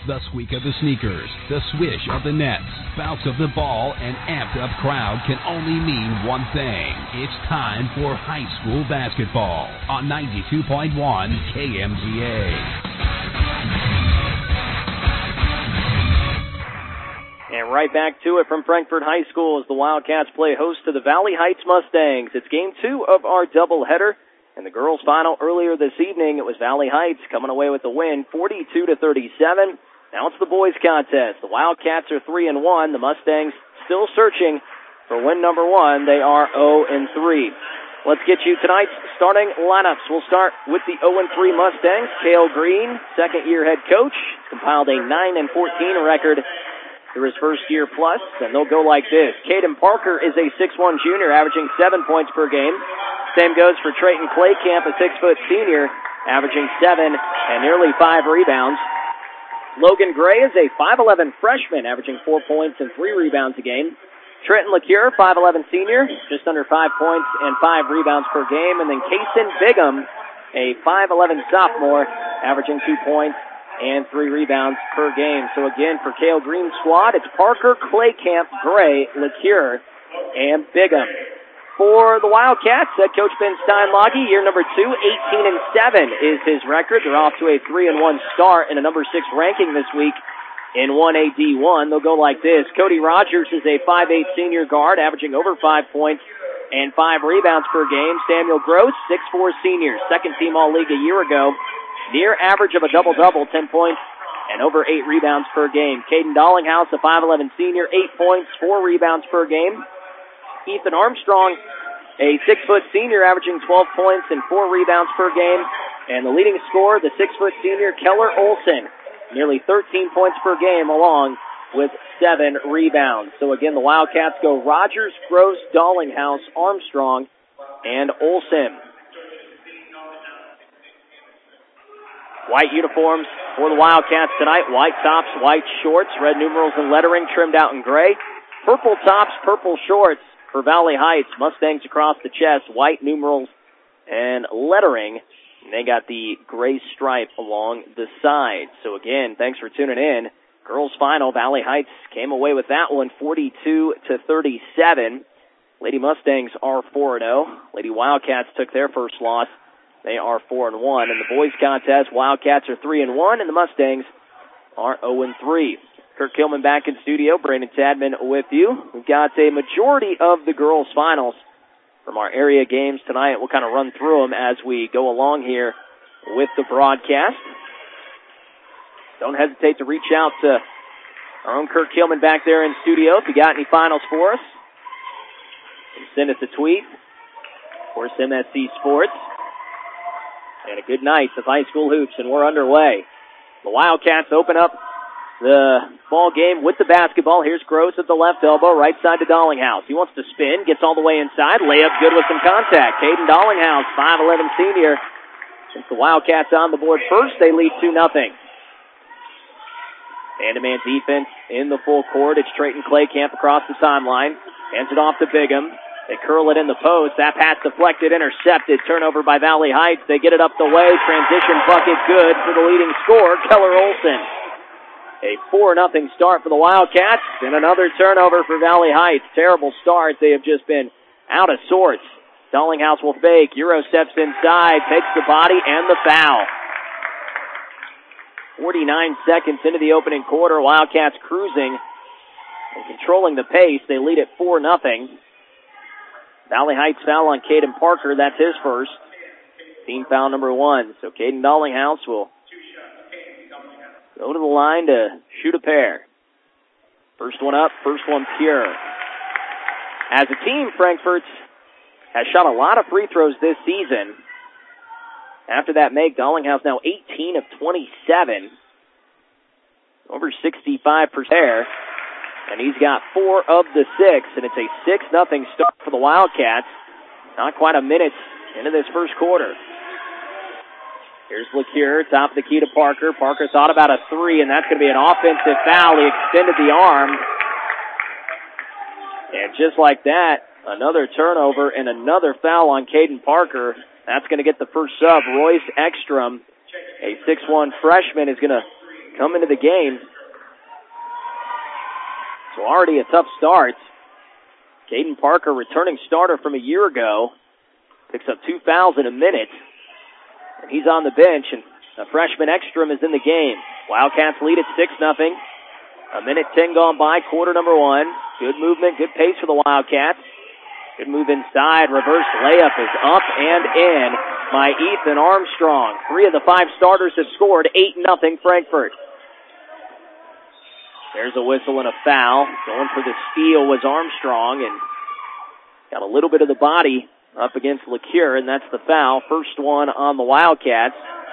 The squeak of the sneakers, the swish of the nets, bounce of the ball, and amped-up crowd can only mean one thing. It's time for high school basketball on 92.1 KMZA. And right back to it from Frankfort High School as the Wildcats play host to the Valley Heights Mustangs. It's game 2 of our doubleheader. In the girls' final earlier this evening, it was Valley Heights coming away with the win, 42-37. Now it's the boys' contest. The Wildcats are 3-1. The Mustangs still searching for win number 1. They are 0-3. Let's get you tonight's starting lineups. We'll start with the 0-3 Mustangs. Cale Green, second-year head coach, compiled a 9-14 record through his first year plus, and they'll go like this. Caden Parker is a 6'1 junior, averaging 7 points per game. Same goes for Trayton Claycamp, a 6-foot senior, averaging 7 and nearly 5 rebounds. Logan Gray is a 5'11 freshman, averaging 4 points and 3 rebounds a game. Trenton LeCure, 5'11 senior, just under 5 points and 5 rebounds per game. And then Kaysen Bigham, a 5'11 sophomore, averaging 2 points and 3 rebounds per game. So again, for Cale Green's squad, it's Parker, Claycamp, Gray, LeCure, and Bigham. For the Wildcats, head coach Ben Steinlage, year number 2, 18-7 is his record. They're off to a 3-1 start and a number 6 ranking this week in 1AD1. They'll go like this. Cody Rogers is a 5'8 senior guard, averaging over 5 points and 5 rebounds per game. Samuel Gross, 6'4 senior, second team All-League a year ago. Near average of a double-double, 10 points and over 8 rebounds per game. Caden Dollinghouse, a 5'11 senior, 8 points, 4 rebounds per game. Ethan Armstrong, a 6-foot senior, averaging 12 points and 4 rebounds per game. And the leading scorer, the 6-foot senior, Keller Olson, nearly 13 points per game, along with 7 rebounds. So again, the Wildcats go Rogers, Gross, Dollinghouse, Armstrong, and Olson. White uniforms for the Wildcats tonight. White tops, white shorts, red numerals and lettering trimmed out in gray. Purple tops, purple shorts for Valley Heights. Mustangs across the chest, white numerals and lettering. And they got the gray stripe along the side. So again, thanks for tuning in. Girls final, Valley Heights came away with that one, 42-37. Lady Mustangs are 4-0. Lady Wildcats took their first loss. They are 4-1. In the boys contest, Wildcats are 3-1, and the Mustangs are 0-3. Kirk Kilman back in studio. Brandon Tadman with you. We've got a majority of the girls' finals from our area games tonight. We'll kind of run through them as we go along here with the broadcast. Don't hesitate to reach out to our own Kirk Kilman back there in studio if you got any finals for us. Send us a tweet. Of course, MSC Sports. And a good night of high school hoops, and we're underway. The Wildcats open up the ball game with the basketball. Here's Gross at the left elbow, right side to Dollinghouse. He wants to spin, gets all the way inside. Layup good with some contact. Caden Dollinghouse, 5'11 senior. Since the Wildcats on the board first, they lead 2-0. Man-to-man defense in the full court. It's Trayton Claycamp across the timeline. Hands it off to Bigham. They curl it in the post. That pass deflected, intercepted. Turnover by Valley Heights. They get it up the way. Transition bucket good for the leading scorer, Keller Olson. A 4-0 start for the Wildcats, and another turnover for Valley Heights. Terrible start. They have just been out of sorts. Dollinghouse will fake. Euro steps inside, takes the body and the foul. 49 seconds into the opening quarter. Wildcats cruising and controlling the pace. They lead at 4-0. Valley Heights foul on Caden Parker. That's his first. Team foul number 1. So Caden Dollinghouse will go to the line to shoot a pair. First one up, first one pure. As a team, Frankfort has shot a lot of free throws this season. After that make, Dollinghouse now 18 of 27. Over 65% there. And he's got 4 of the 6, and it's a 6-0 start for the Wildcats. Not quite a minute into this first quarter. Here's LeCure, top of the key to Parker. Parker thought about a 3, and that's going to be an offensive foul. He extended the arm. And just like that, another turnover and another foul on Caden Parker. That's going to get the first sub. Royce Ekstrom, a 6'1 freshman, is going to come into the game. So already a tough start. Caden Parker, returning starter from a year ago, picks up 2 fouls in a minute. And he's on the bench, and the freshman Ekstrom is in the game. Wildcats lead at 6-0. A minute 10 gone by, quarter number 1. Good movement, good pace for the Wildcats. Good move inside. Reverse layup is up and in by Ethan Armstrong. 3 of the 5 starters have scored. 8-0 Frankfort. There's a whistle and a foul. Going for the steal was Armstrong, and got a little bit of the body up against LeCure, and that's the foul. First one on the Wildcats.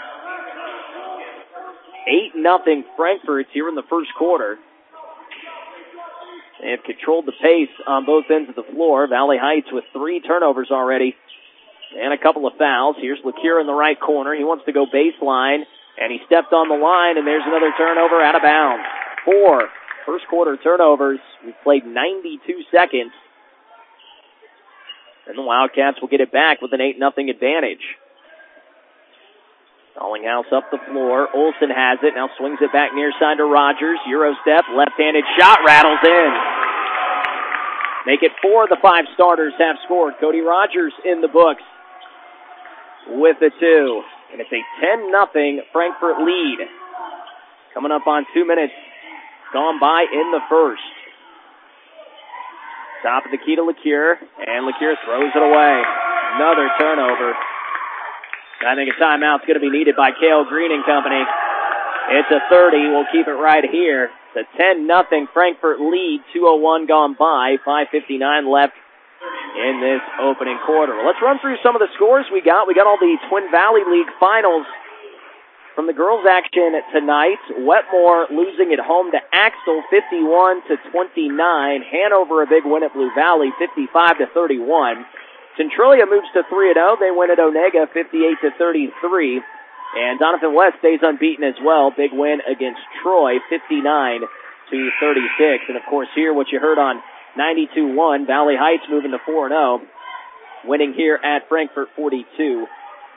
8-0 Frankfort here in the first quarter. They have controlled the pace on both ends of the floor. Valley Heights with 3 turnovers already and a couple of fouls. Here's LeCure in the right corner. He wants to go baseline, and he stepped on the line, and there's another turnover out of bounds. 4 first quarter turnovers. We've played 92 seconds. And the Wildcats will get it back with an 8-0 advantage. Dollinghouse up the floor. Olsen has it. Now swings it back near side to Rogers. Euro step. Left-handed shot rattles in. Make it 4 of the 5 starters have scored. Cody Rogers in the books with the 2. And it's a 10-0 Frankfort lead. Coming up on 2 minutes gone by in the first. Top of the key to LeCure. And LeCure throws it away. Another turnover. I think a timeout's going to be needed by Cale Green and company. It's a 30. We'll keep it right here. It's a 10-0 Frankfort lead. 2:01 gone by. 5:59 left in this opening quarter. Well, let's run through some of the scores we got. We got all the Twin Valley League finals from the girls' action tonight. Wetmore losing at home to Axtell 51-29. Hanover a big win at Blue Valley 55-31. Centralia moves to 3-0. They win at Onega 58-33. And Donovan West stays unbeaten as well. Big win against Troy 59-36. And of course here what you heard on 92-1, Valley Heights moving to 4-0. Winning here at Frankfort 42-37.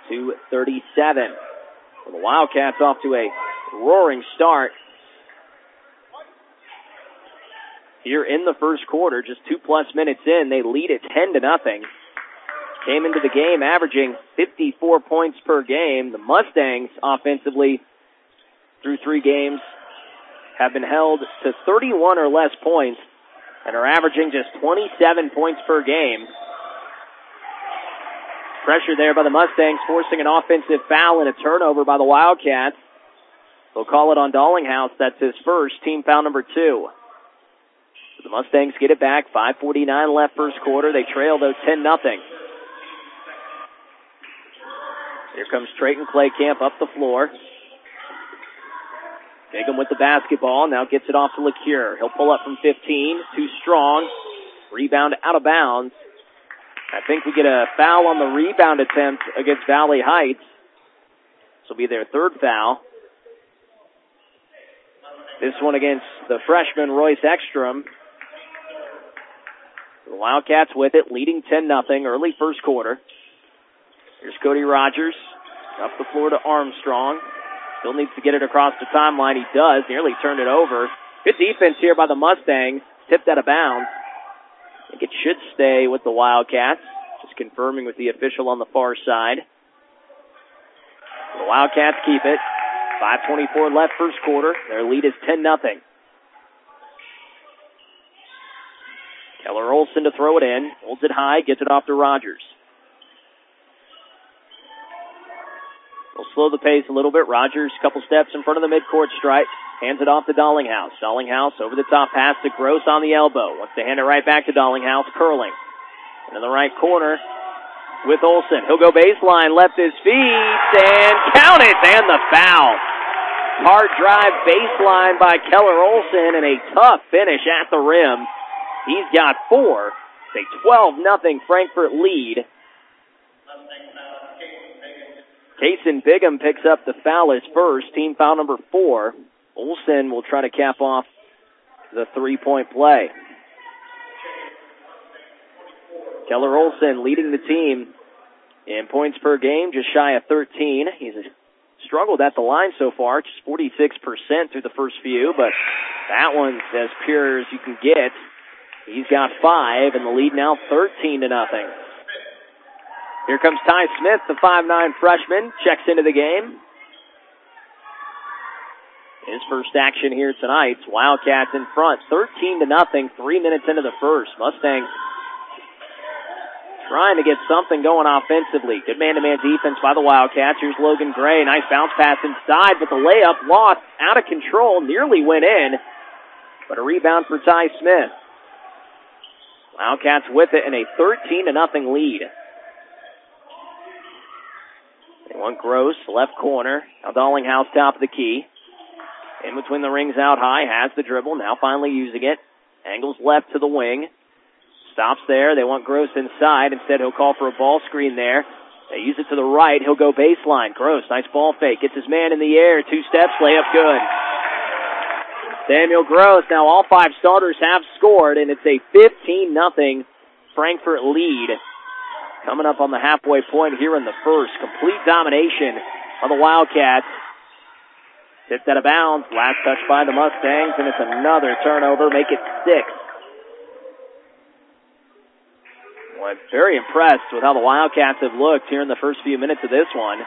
Well, the Wildcats off to a roaring start here in the first quarter. Just 2+ minutes in, they lead at 10-0. Came into the game averaging 54 points per game. The Mustangs offensively through 3 games have been held to 31 or less points and are averaging just 27 points per game. Pressure there by the Mustangs, forcing an offensive foul and a turnover by the Wildcats. They'll call it on Dollinghouse. That's his first, team foul number 2. So the Mustangs get it back. 5:49 left first quarter. They trail, though, 10-0. Here comes Trayton Claycamp up the floor. Bigham with the basketball. Now gets it off to LeCure. He'll pull up from 15. Too strong. Rebound out of bounds. I think we get a foul on the rebound attempt against Valley Heights. This will be their 3rd foul. This one against the freshman Royce Ekstrom. The Wildcats with it, leading 10-0 early first quarter. Here's Cody Rogers up the floor to Armstrong. Still needs to get it across the timeline. He does. Nearly turned it over. Good defense here by the Mustangs. Tipped out of bounds. I think it should stay with the Wildcats. Just confirming with the official on the far side. The Wildcats keep it. 5:24 left first quarter. Their lead is 10-0. Keller Olsen to throw it in. Holds it high. Gets it off to Rogers. We'll slow the pace a little bit. Rogers, couple steps in front of the midcourt stripe. Hands it off to Dollinghouse. Dollinghouse over the top pass to Gross on the elbow. Wants to hand it right back to Dollinghouse. Curling. And in the right corner with Olsen. He'll go baseline, left his feet, and count it! And the foul. Hard drive baseline by Keller Olsen and a tough finish at the rim. He's got 4. It's a 12-0 Frankfort lead. Kason Bigham picks up the foul as first, team foul number 4. Olsen will try to cap off the 3-point play. Keller Olsen leading the team in points per game, just shy of 13. He's a struggled at the line so far, just 46% through the first few, but that one's as pure as you can get. He's got 5, and the lead now 13-0. Here comes Ty Smith, the 5'9" freshman, checks into the game. His first action here tonight. Wildcats in front, 13-0, 3 minutes into the first. Mustangs trying to get something going offensively. Good man-to-man defense by the Wildcats. Here's Logan Gray. Nice bounce pass inside, but the layup lost out of control. Nearly went in, but a rebound for Ty Smith. Wildcats with it in a 13-0 lead. They want Gross, left corner. Now Dallinghouse top of the key. In between the rings out high, has the dribble, now finally using it. Angles left to the wing. Stops there. They want Gross inside. Instead, he'll call for a ball screen there. They use it to the right. He'll go baseline. Gross, nice ball fake. Gets his man in the air. 2 steps, layup good. Samuel Gross. Now all 5 starters have scored, and it's a 15-0 Frankfort lead. Coming up on the halfway point here in the first. Complete domination of the Wildcats. Tipped out of bounds. Last touch by the Mustangs, and it's another turnover. Make it 6. Well, I'm very impressed with how the Wildcats have looked here in the first few minutes of this one.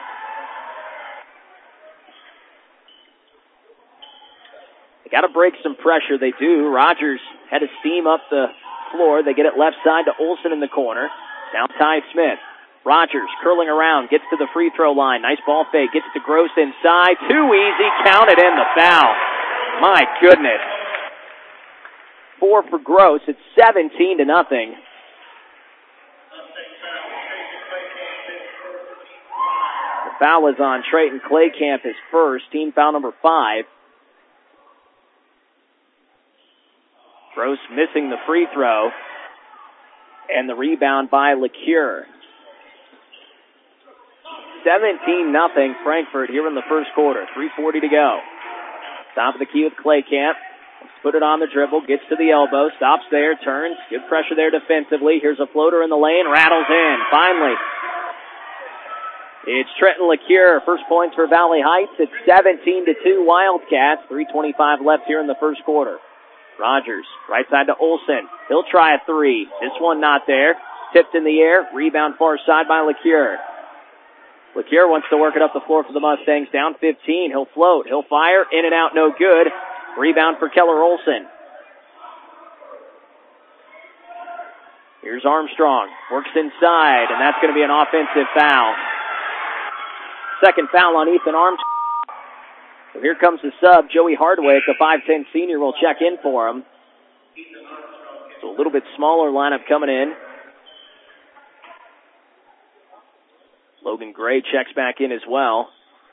They got to break some pressure. They do. Rogers had to steam up the floor. They get it left side to Olsen in the corner. Now Ty Smith. Rogers curling around, gets to the free throw line. Nice ball fake, gets to Gross inside. Too easy, counted in the foul. My goodness. 4 for Gross. It's 17-0. The foul is on Trayton Claycamp, his first, team foul number 5. Gross missing the free throw. And the rebound by LeCure. 17-0 Frankfort here in the first quarter. 3:40 to go. Top of the key with Claycamp. Put it on the dribble. Gets to the elbow. Stops there. Turns. Good pressure there defensively. Here's a floater in the lane. Rattles in. Finally. It's Trenton LeCure. First points for Valley Heights. It's 17-2 Wildcats. 3:25 left here in the first quarter. Rogers. Right side to Olsen. He'll try a 3. This one not there. Tipped in the air. Rebound far side by LeCure. LeCure wants to work it up the floor for the Mustangs. Down 15. He'll float. He'll fire. In and out. No good. Rebound for Keller Olsen. Here's Armstrong. Works inside, and that's going to be an offensive foul. Second foul on Ethan Armstrong. So here comes the sub. Joey Hardwick, the 5'10 senior, will check in for him. So a little bit smaller lineup coming in. Logan Gray checks back in as well.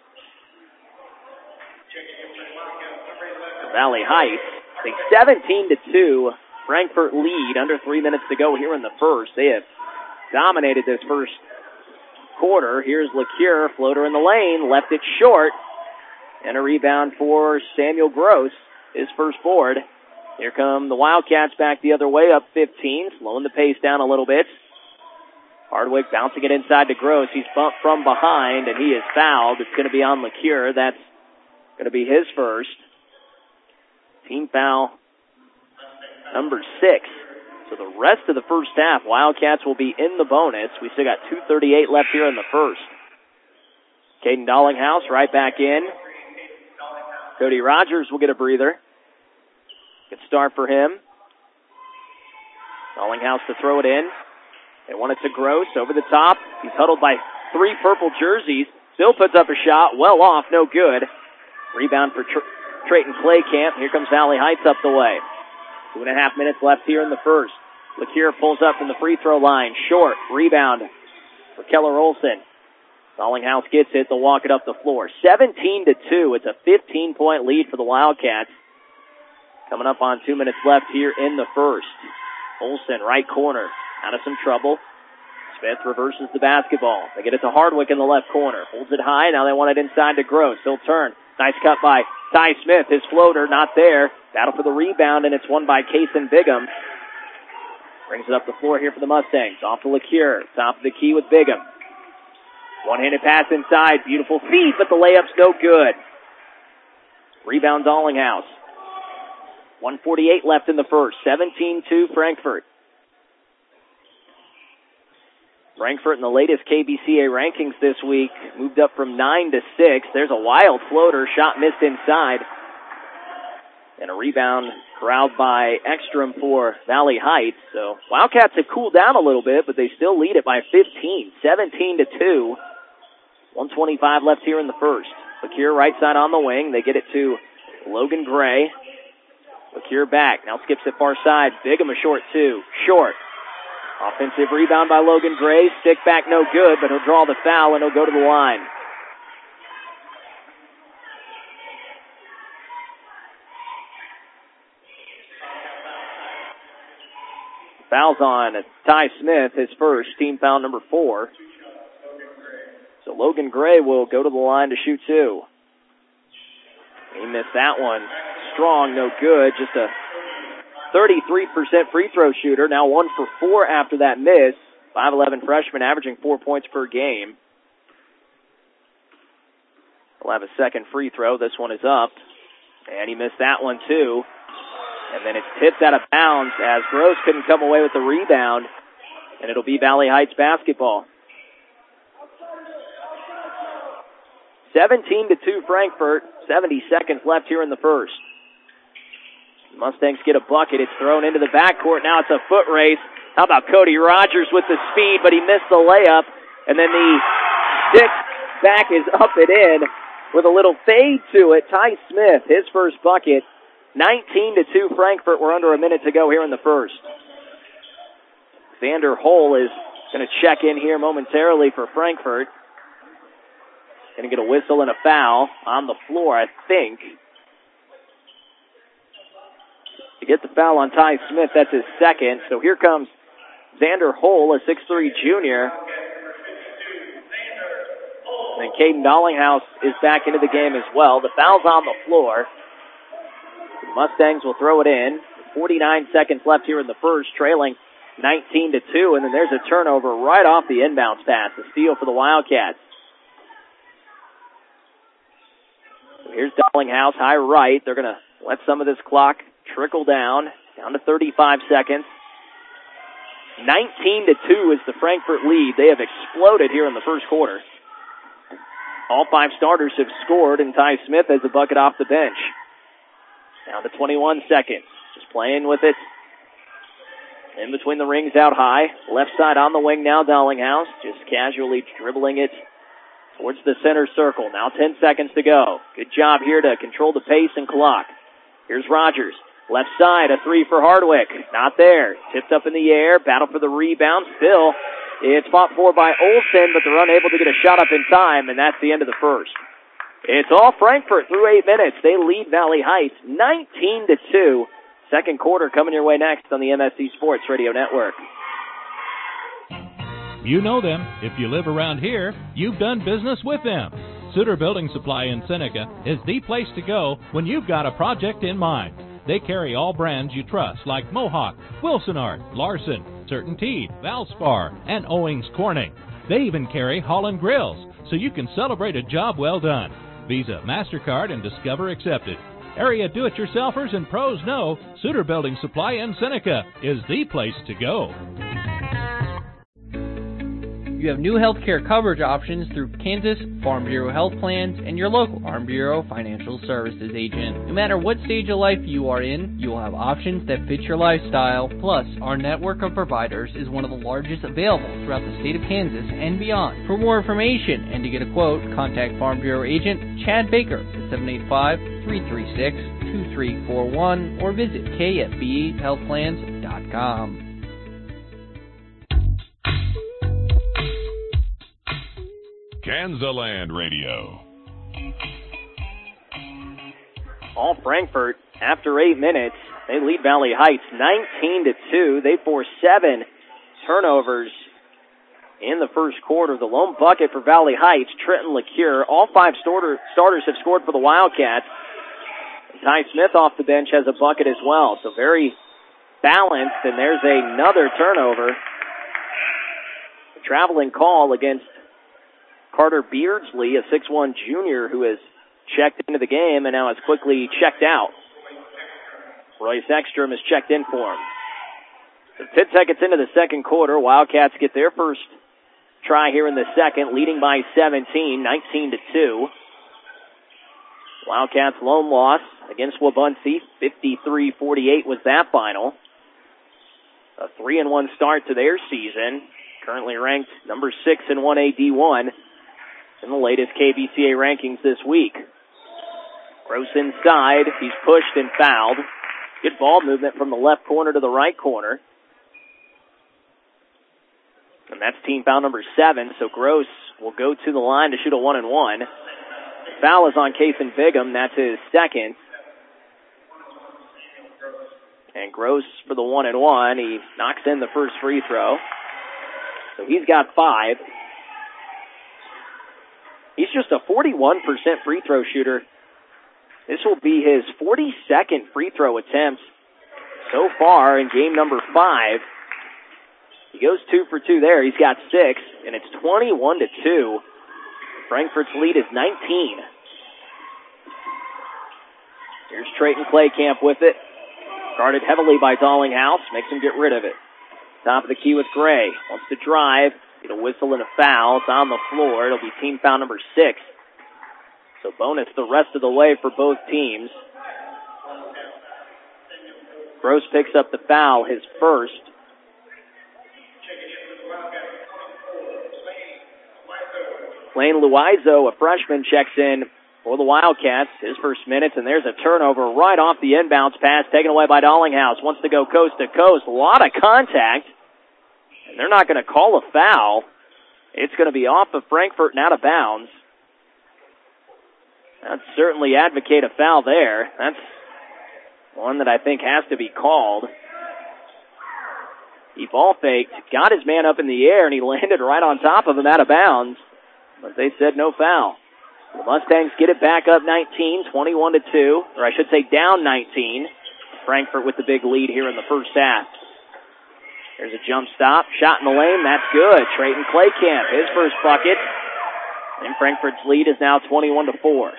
Valley Heights, a 17-2 Frankfort lead, under 3 minutes to go here in the first. They have dominated this first quarter. Here's LeCure, floater in the lane, left it short, and a rebound for Samuel Gross, his first board. Here come the Wildcats back the other way, up 15, slowing the pace down a little bit. Hardwick bouncing it inside to Gross. He's bumped from behind, and he is fouled. It's going to be on LeCure. That's going to be his first. Team foul number 6. So the rest of the first half, Wildcats will be in the bonus. We still got 2:38 left here in the first. Caden Dallinghouse right back in. Cody Rogers will get a breather. Good start for him. Dallinghouse to throw it in. They want it to Gross over the top. He's huddled by 3 purple jerseys. Still puts up a shot. Well off, no good. Rebound for Trayton Claycamp. Here comes Valley Heights up the way. 2.5 minutes left here in the first. LeCure pulls up from the free throw line. Short. Rebound for Keller Olsen. Dallinghouse gets it. They'll walk it up the floor. 17-2. It's a 15-point lead for the Wildcats. Coming up on 2 minutes left here in the first. Olsen, right corner. Out of some trouble. Smith reverses the basketball. They get it to Hardwick in the left corner. Holds it high. Now they want it inside to Gross. He'll turn. Nice cut by Ty Smith. His floater not there. Battle for the rebound, and it's won by Kason Bigham. Brings it up the floor here for the Mustangs. Off to LeCure. Top of the key with Bigham. One-handed pass inside. Beautiful feed, but the layup's no good. Rebound Dallinghouse. 1:48 left in the first. 17-2 Frankfort. Frankfort in the latest KBCA rankings this week moved up from 9 to 6. There's a wild floater. Shot missed inside. And a rebound corralled by Ekstrom for Valley Heights. So Wildcats have cooled down a little bit, but they still lead it by 15. 17-2. 1:25 left here in the first. LeCure right side on the wing. They get it to Logan Gray. LeCure back. Now skips it far side. Bigham a short two. Short. Offensive rebound by Logan Gray. Stick back no good, but he'll draw the foul and he'll go to the line. Foul's on Ty Smith, his first, team foul number 4. So Logan Gray will go to the line to shoot two. He missed that one. Strong, no good. Just a 33% free throw shooter. Now 1 for 4 after that miss. 5'11 freshman averaging 4 points per game. He'll have a second free throw. This one is up. And he missed that one too. And then it's tipped out of bounds as Gross couldn't come away with the rebound. And it'll be Valley Heights basketball. 17-2 Frankfort. 70 seconds left here in the first. Mustangs get a bucket. It's thrown into the backcourt. Now it's a foot race. How about Cody Rogers with the speed, but he missed the layup. And then the stick back is up and in with a little fade to it. Ty Smith, his first bucket. 19-2 Frankfort. We're under a minute to go here in the first. Xander Hull is going to check in here momentarily for Frankfort. Going to get a whistle and a foul on the floor, I think. To get the foul on Ty Smith, that's his second. So here comes Xander Hull, a 6'3 junior. And Caden Dallinghouse is back into the game as well. The foul's on the floor. The Mustangs will throw it in. 49 seconds left here in the first, trailing 19-2. And then there's a turnover right off the inbounds pass. A steal for the Wildcats. So here's Dallinghouse, high right. They're going to let some of this clock trickle down to 35 seconds. 19-2 is the Frankfort lead. They have exploded here in the first quarter. All 5 starters have scored, and Ty Smith has a bucket off the bench. Down to 21 seconds. Just playing with it. In between the rings out high. Left side on the wing now, Dallinghouse. Just casually dribbling it towards the center circle. Now 10 seconds to go. Good job here to control the pace and clock. Here's Rogers. Left side, a three for Hardwick. Not there. Tipped up in the air. Battle for the rebound. Still, it's fought for by Olsen, but they're unable to get a shot up in time, and that's the end of the first. It's all Frankfort through 8 minutes. They lead Valley Heights 19-2. Second quarter coming your way next on the MSC Sports Radio Network. You know them. If you live around here, you've done business with them. Suter Building Supply in Seneca is the place to go when you've got a project in mind. They carry all brands you trust like Mohawk, Wilsonart, Larson, CertainTeed, Valspar, and Owings Corning. They even carry Holland Grills, so you can celebrate a job well done. Visa, MasterCard, and Discover accepted. Area do-it-yourselfers and pros know Suter Building Supply in Seneca is the place to go. You have new health care coverage options through Kansas Farm Bureau Health Plans and your local Farm Bureau Financial Services agent. No matter what stage of life you are in, you will have options that fit your lifestyle. Plus, our network of providers is one of the largest available throughout the state of Kansas and beyond. For more information and to get a quote, contact Farm Bureau agent Chad Baker at 785-336-2341 or visit kfbhealthplans.com. Kansaland Radio. All Frankfort, after 8 minutes, they lead Valley Heights 19-2. They force 7 turnovers in the first quarter. The lone bucket for Valley Heights, Trenton LeCure. All 5 starters have scored for the Wildcats. And Ty Smith off the bench has a bucket as well. So very balanced, and there's another turnover. A traveling call against Carter Beardsley, a 6'1 junior who has checked into the game and now has quickly checked out. Royce Ekstrom has checked in for him. So 10 seconds into the second quarter, Wildcats get their first try here in the second, leading by 17, 19-2. Wildcats' lone loss against Wabaunsee, 53-48 was that final. A 3-1 start to their season. Currently ranked number 6 in 1A D1 in the latest KBCA rankings this week. Gross inside. He's pushed and fouled. Good ball movement from the left corner to the right corner. And that's team foul number 7, so Gross will go to the line to shoot a 1-and-1. Foul is on Kason Bigham. That's his second. And Gross for the 1-and-1. He knocks in the first free throw. So he's got 5. He's just a 41% free throw shooter. This will be his 42nd free throw attempt so far in game number 5. He goes 2 for 2 there. He's got 6, and it's 21-2. Frankfort's lead is 19. Here's Trayton Claycamp with it. Guarded heavily by Dallinghouse. Makes him get rid of it. Top of the key with Gray. Wants to drive. Get a whistle and a foul. It's on the floor. It'll be team foul number 6. So bonus the rest of the way for both teams. Gross picks up the foul, his first. Lane Luizo, a freshman, checks in for the Wildcats. His first minutes, and there's a turnover right off the inbounds pass taken away by Dallinghouse. Wants to go coast to coast. A lot of contact. And they're not going to call a foul. It's going to be off of Frankfort and out of bounds. I'd certainly advocate a foul there. That's one that I think has to be called. He ball faked, got his man up in the air, and he landed right on top of him out of bounds. But they said no foul. The Mustangs get it back up 19, 21-2, or I should say down 19. Frankfort with the big lead here in the first half. There's a jump stop, shot in the lane, that's good. Trayton Claycamp, his first bucket. And Frankfort's lead is now 21-4.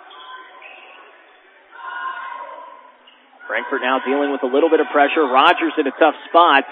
Frankfort now dealing with a little bit of pressure. Rogers in a tough spot.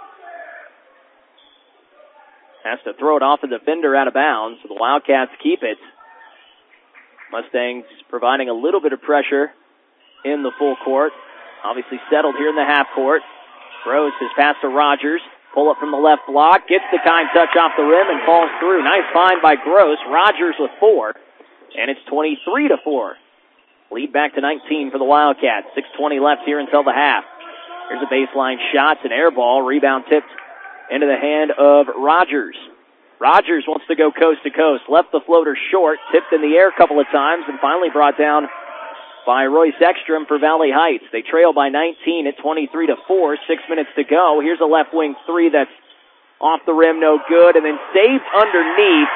Has to throw it off the defender out of bounds, so the Wildcats keep it. Mustangs providing a little bit of pressure in the full court. Obviously settled here in the half court. Gross his pass to Rogers. Pull up from the left block. Gets the kind touch off the rim and falls through. Nice find by Gross. Rogers with 4. And it's 23-4. Lead back to 19 for the Wildcats. 6:20 left here until the half. Here's a baseline shot. It's an air ball. Rebound tipped into the hand of Rogers. Rogers wants to go coast to coast. Left the floater short. Tipped in the air a couple of times and finally brought down by Royce Ekstrom for Valley Heights. They trail by 19 at 23-4. 6 minutes to go. Here's a left wing three that's off the rim, no good, and then saved underneath.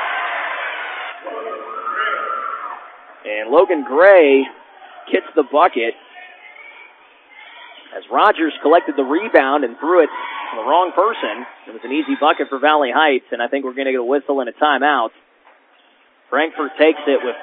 And Logan Gray gets the bucket as Rogers collected the rebound and threw it to the wrong person. It was an easy bucket for Valley Heights, and I think we're going to get a whistle and a timeout. Frankfort takes it with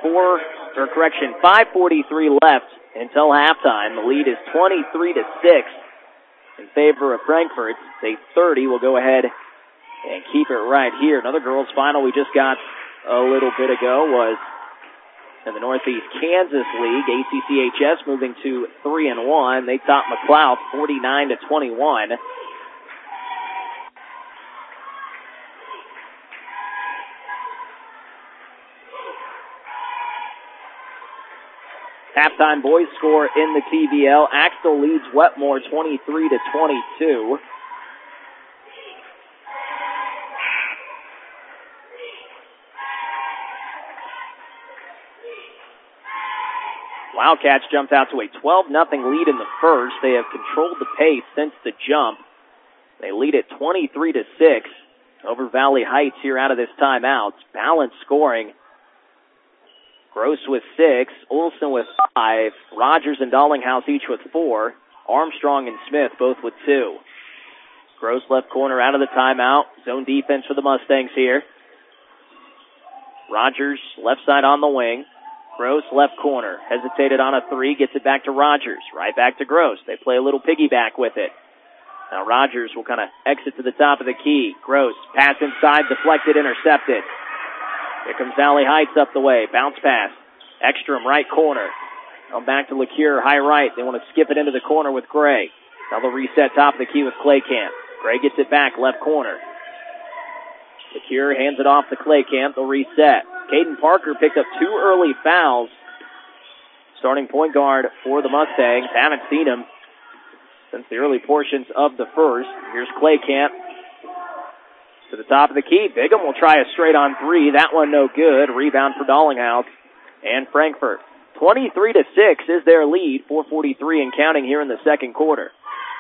5:43 left until halftime. The lead is 23-6 in favor of Frankfort. They 30 will go ahead and keep it right here. Another girls' final we just got a little bit ago was in the Northeast Kansas League. ACCHS moving to 3-1. They topped McLeod 49-21. Halftime boys score in the TVL. Axtell leads Wetmore 23-22. Wildcats jumped out to a 12-0 lead in the first. They have controlled the pace since the jump. They lead at 23-6 over Valley Heights here out of this timeout. Balanced scoring. Gross with 6, Olson with 5, Rogers and Dallinghouse each with 4, Armstrong and Smith both with 2. Gross left corner out of the timeout. Zone defense for the Mustangs here. Rogers, left side on the wing. Gross, left corner. Hesitated on a three, gets it back to Rogers. Right back to Gross. They play a little piggyback with it. Now Rogers will kind of exit to the top of the key. Gross, pass inside, deflected, intercepted. Here comes Valley Heights up the way. Bounce pass. Ekstrom, right corner. Now back to LeCure, high right. They want to skip it into the corner with Gray. Now they'll reset top of the key with Claycamp. Gray gets it back, left corner. LeCure hands it off to Claycamp. They'll reset. Caden Parker picked up 2 early fouls. Starting point guard for the Mustangs. Haven't seen him since the early portions of the first. Here's Claycamp to the top of the key. Bigham will try a straight on three. That one no good. Rebound for Dallinghouse and Frankfort. 23-6 is their lead. 4:43 and counting here in the second quarter.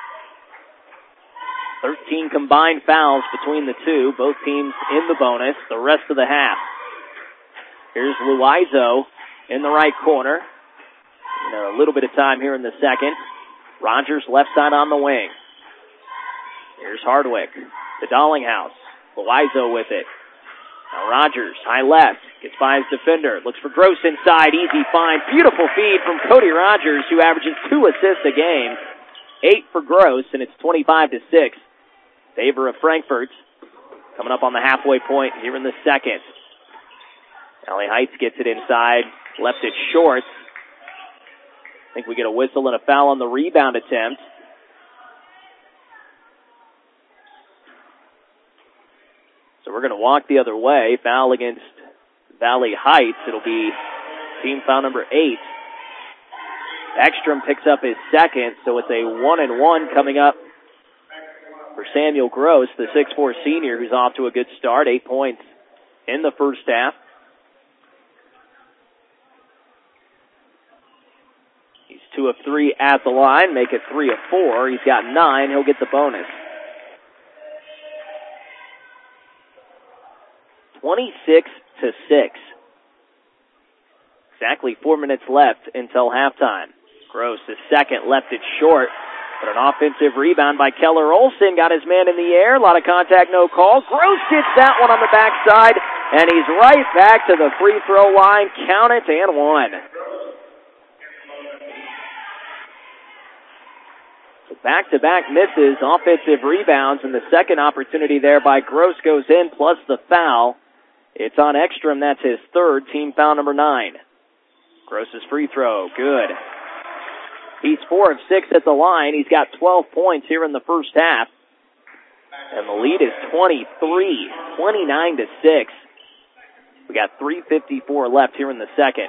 13 combined fouls between the two. Both teams in the bonus the rest of the half. Here's Luizo in the right corner. A little bit of time here in the second. Rogers left side on the wing. Here's Hardwick to Dallinghouse. Luizo with it. Now Rogers, high left, gets by his defender. Looks for Gross inside. Easy find. Beautiful feed from Cody Rogers, who averages 2 assists a game. 8 for Gross, and it's 25-6. Favor of Frankfort. Coming up on the halfway point here in the second. Valley Heights gets it inside. Left it short. I think we get a whistle and a foul on the rebound attempt. So we're going to walk the other way. Foul against Valley Heights. It'll be team foul number 8. Ekstrom picks up his second, so it's a 1-and-1 coming up for Samuel Gross, the 6'4 senior, who's off to a good start. 8 points in the first half. He's 2 of 3 at the line, make it 3 of 4. He's got 9. He'll get the bonus. 26-6. Exactly 4 minutes left until halftime. Gross, his second, left it short. But an offensive rebound by Keller Olson. Got his man in the air. A lot of contact, no call. Gross gets that one on the backside. And he's right back to the free throw line. Count it and 1. So back-to-back misses, offensive rebounds, and the second opportunity there by Gross goes in, plus the foul. It's on Ekstrom. That's his third, team foul number 9. Gross's free throw, good. He's 4 of 6 at the line. He's got 12 points here in the first half. And the lead is 29-6. We got 3:54 left here in the second.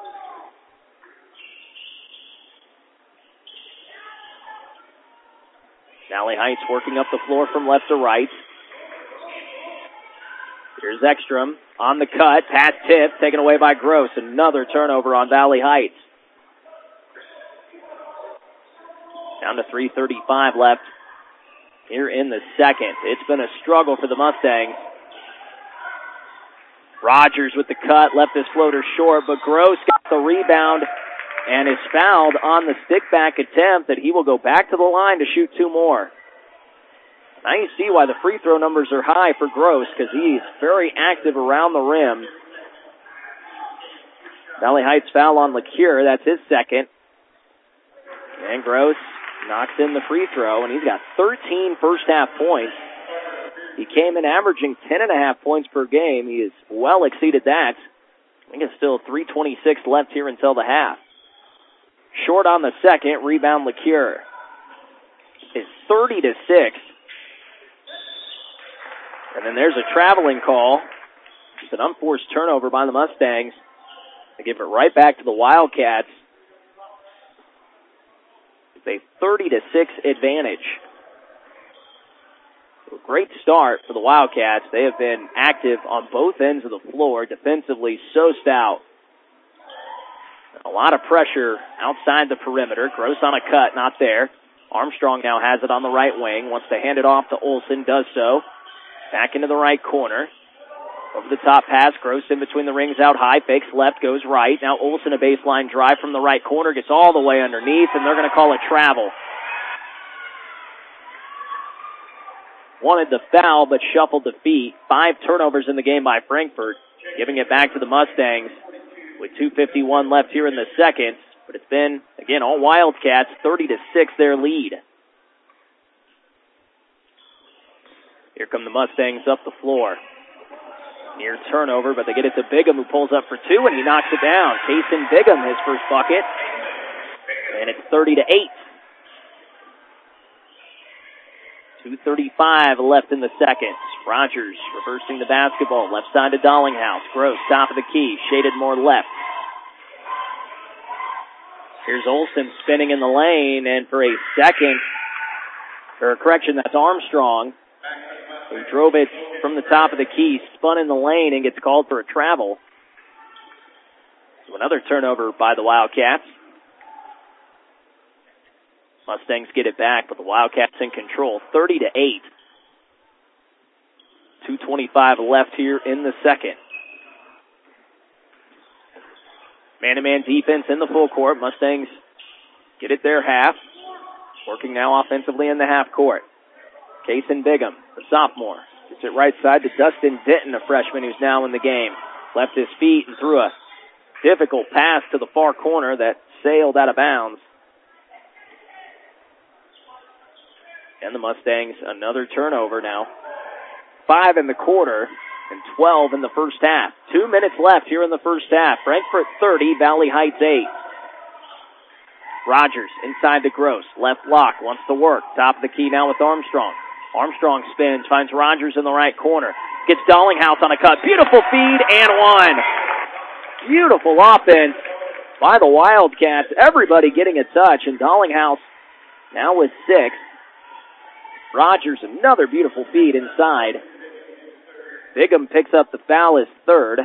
Valley Heights working up the floor from left to right. Here's Ekstrom on the cut. Pass tip taken away by Gross. Another turnover on Valley Heights. Down to 3:35 left here in the second. It's been a struggle for the Mustangs. Rogers with the cut, left his floater short, but Gross got the rebound and is fouled on the stick-back attempt that he will go back to the line to shoot 2 more. Now you see why the free throw numbers are high for Gross, because he's very active around the rim. Valley Heights foul on LeCure, that's his second. And Gross knocks in the free throw, and he's got 13 first-half points. He came in averaging 10.5 points per game. He has well exceeded that. I think it's still 3:26 left here until the half. Short on the second, rebound LeCure. It's 30-6. And then there's a traveling call. It's an unforced turnover by the Mustangs. They give it right back to the Wildcats. It's a 30-6 advantage. A great start for the Wildcats. They have been active on both ends of the floor, defensively so stout. A lot of pressure outside the perimeter. Gross on a cut, not there. Armstrong now has it on the right wing. Wants to hand it off to Olson, does so. Back into the right corner. Over the top pass, Gross in between the rings out high, fakes left, goes right. Now Olson a baseline drive from the right corner, gets all the way underneath, and they're going to call it travel. Wanted the foul, but shuffled the feet. 5 turnovers in the game by Frankfort. giving it back to the Mustangs with 2:51 left here in the second. But it's been, again, all Wildcats, 30-6 their lead. Here come the Mustangs up the floor. Near turnover, but they get it to Bigham, who pulls up for two, and he knocks it down. Kason Bigham, his first bucket. And it's 30-8. 2:35 left in the second. Rogers reversing the basketball. Left side to Dollinghouse. Gross, top of the key. Shaded more left. Here's Olsen spinning in the lane, and for a second, or correction, that's Armstrong, who drove it from the top of the key, spun in the lane, and gets called for a travel. So another turnover by the Wildcats. Mustangs get it back, but the Wildcats in control, 30-8. 2:25 left here in the second. Man-to-man defense in the full court. Mustangs get it their half. Working now offensively in the half court. Kason Bigham, the sophomore, gets it right side to Dustin Denton, a freshman who's now in the game. Left his feet and threw a difficult pass to the far corner that sailed out of bounds. And the Mustangs, another turnover now. 5 in the quarter and 12 in the first half. 2 minutes left here in the first half. Frankfort 30, Valley Heights 8. Rogers inside to Gross. Left block, wants to work. Top of the key now with Armstrong. Armstrong spins, finds Rogers in the right corner. Gets Dollinghouse on a cut. Beautiful feed and one. Beautiful offense by the Wildcats. Everybody getting a touch, and Dollinghouse now with 6. Rogers, another beautiful feed inside. Bigham picks up the foul, his third.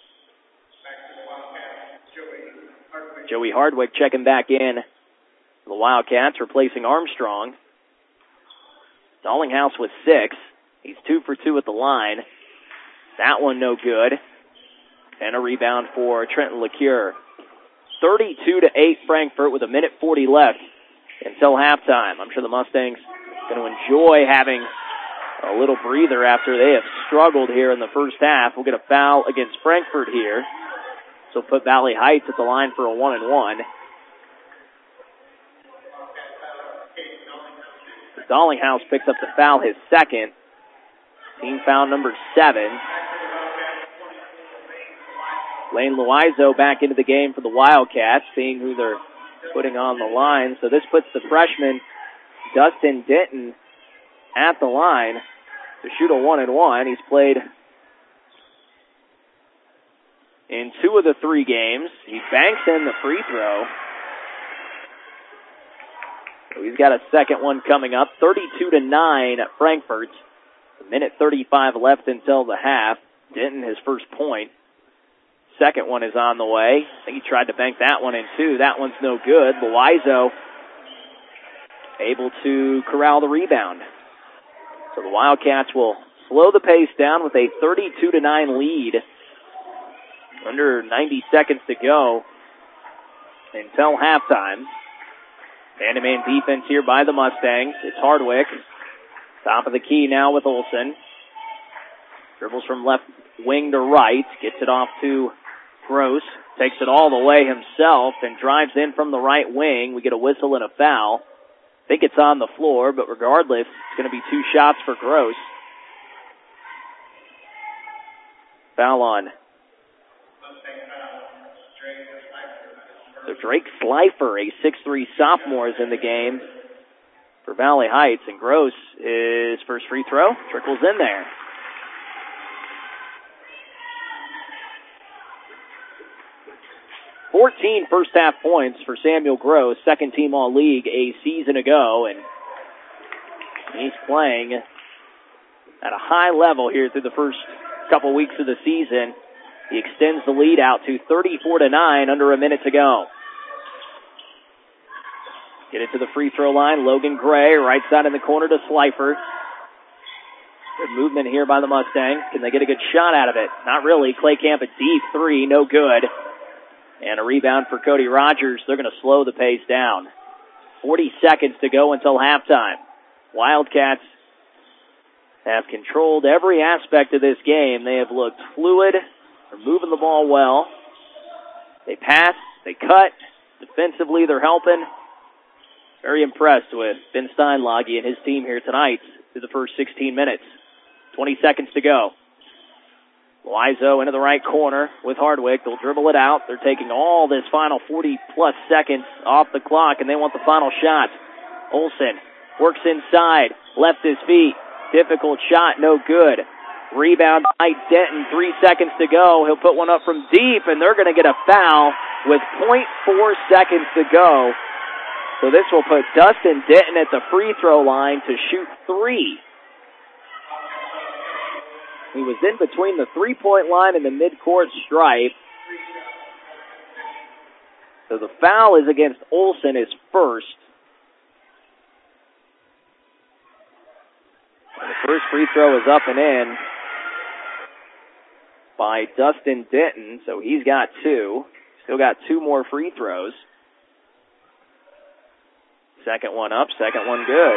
Joey Hardwick checking back in. The Wildcats replacing Armstrong. Dollinghouse with 6. He's 2 for 2 at the line. That one no good. And a rebound for Trenton LeCure. 32-8 Frankfort with 1:40 left until halftime. I'm sure the Mustangs going to enjoy having a little breather after they have struggled here in the first half. We'll get a foul against Frankfort here. So put Valley Heights at the line for a 1-and-1. Dollinghouse picks up the foul, his second. Team foul number 7. Lane Loizo back into the game for the Wildcats, seeing who they're putting on the line. So this puts the freshman Dustin Denton at the line to shoot a 1-and-1. He's played in 2 of the 3 games. He banks in the free throw. So he's got a second one coming up. 32-9 at Frankfort. 1:35 left until the half. Denton, his first point. Second one is on the way. I think he tried to bank that one in too. That one's no good. Loizo able to corral the rebound. So the Wildcats will slow the pace down with a 32-9 lead. Under 90 seconds to go until halftime. Man-to-man defense here by the Mustangs. It's Hardwick. Top of the key now with Olsen. Dribbles from left wing to right. Gets it off to Gross. Takes it all the way himself and drives in from the right wing. We get a whistle and a foul. I think it's on the floor, but regardless, it's going to be 2 shots for Gross. Foul on. So Drake Slifer, a 6'3 sophomore, is in the game for Valley Heights. And Gross, his first free throw, trickles in there. $14 first-half points for Samuel Gross, second-team All-League a season ago. And he's playing at a high level here through the first couple weeks of the season. He extends the lead out to 34-9 under a minute to go. Get it to the free throw line. Logan Gray, right side in the corner to Slifer. Good movement here by the Mustangs. Can they get a good shot out of it? Not really. Clay Camp a deep 3, no good. And a rebound for Cody Rogers. They're going to slow the pace down. 40 seconds to go until halftime. Wildcats have controlled every aspect of this game. They have looked fluid, They're moving the ball well. They pass, they cut. Defensively, they're helping. Very impressed with Ben Steinlage and his team here tonight through the first 16 minutes. 20 seconds to go. Loizo into the right corner with Hardwick. They'll dribble it out. They're taking all this final 40-plus seconds off the clock, and they want the final shot. Olsen works inside, left his feet. Difficult shot, no good. Rebound by Denton, 3 seconds to go. He'll put one up from deep, and they're going to get a foul with 0.4 seconds to go. So this will put Dustin Denton at the free throw line to shoot 3. He was in between the three-point line and the midcourt stripe. So the foul is against Olsen, his first. And the first free throw is up and in by Dustin Denton, so he's got 2. Still got 2 more free throws. Second one up, second one good.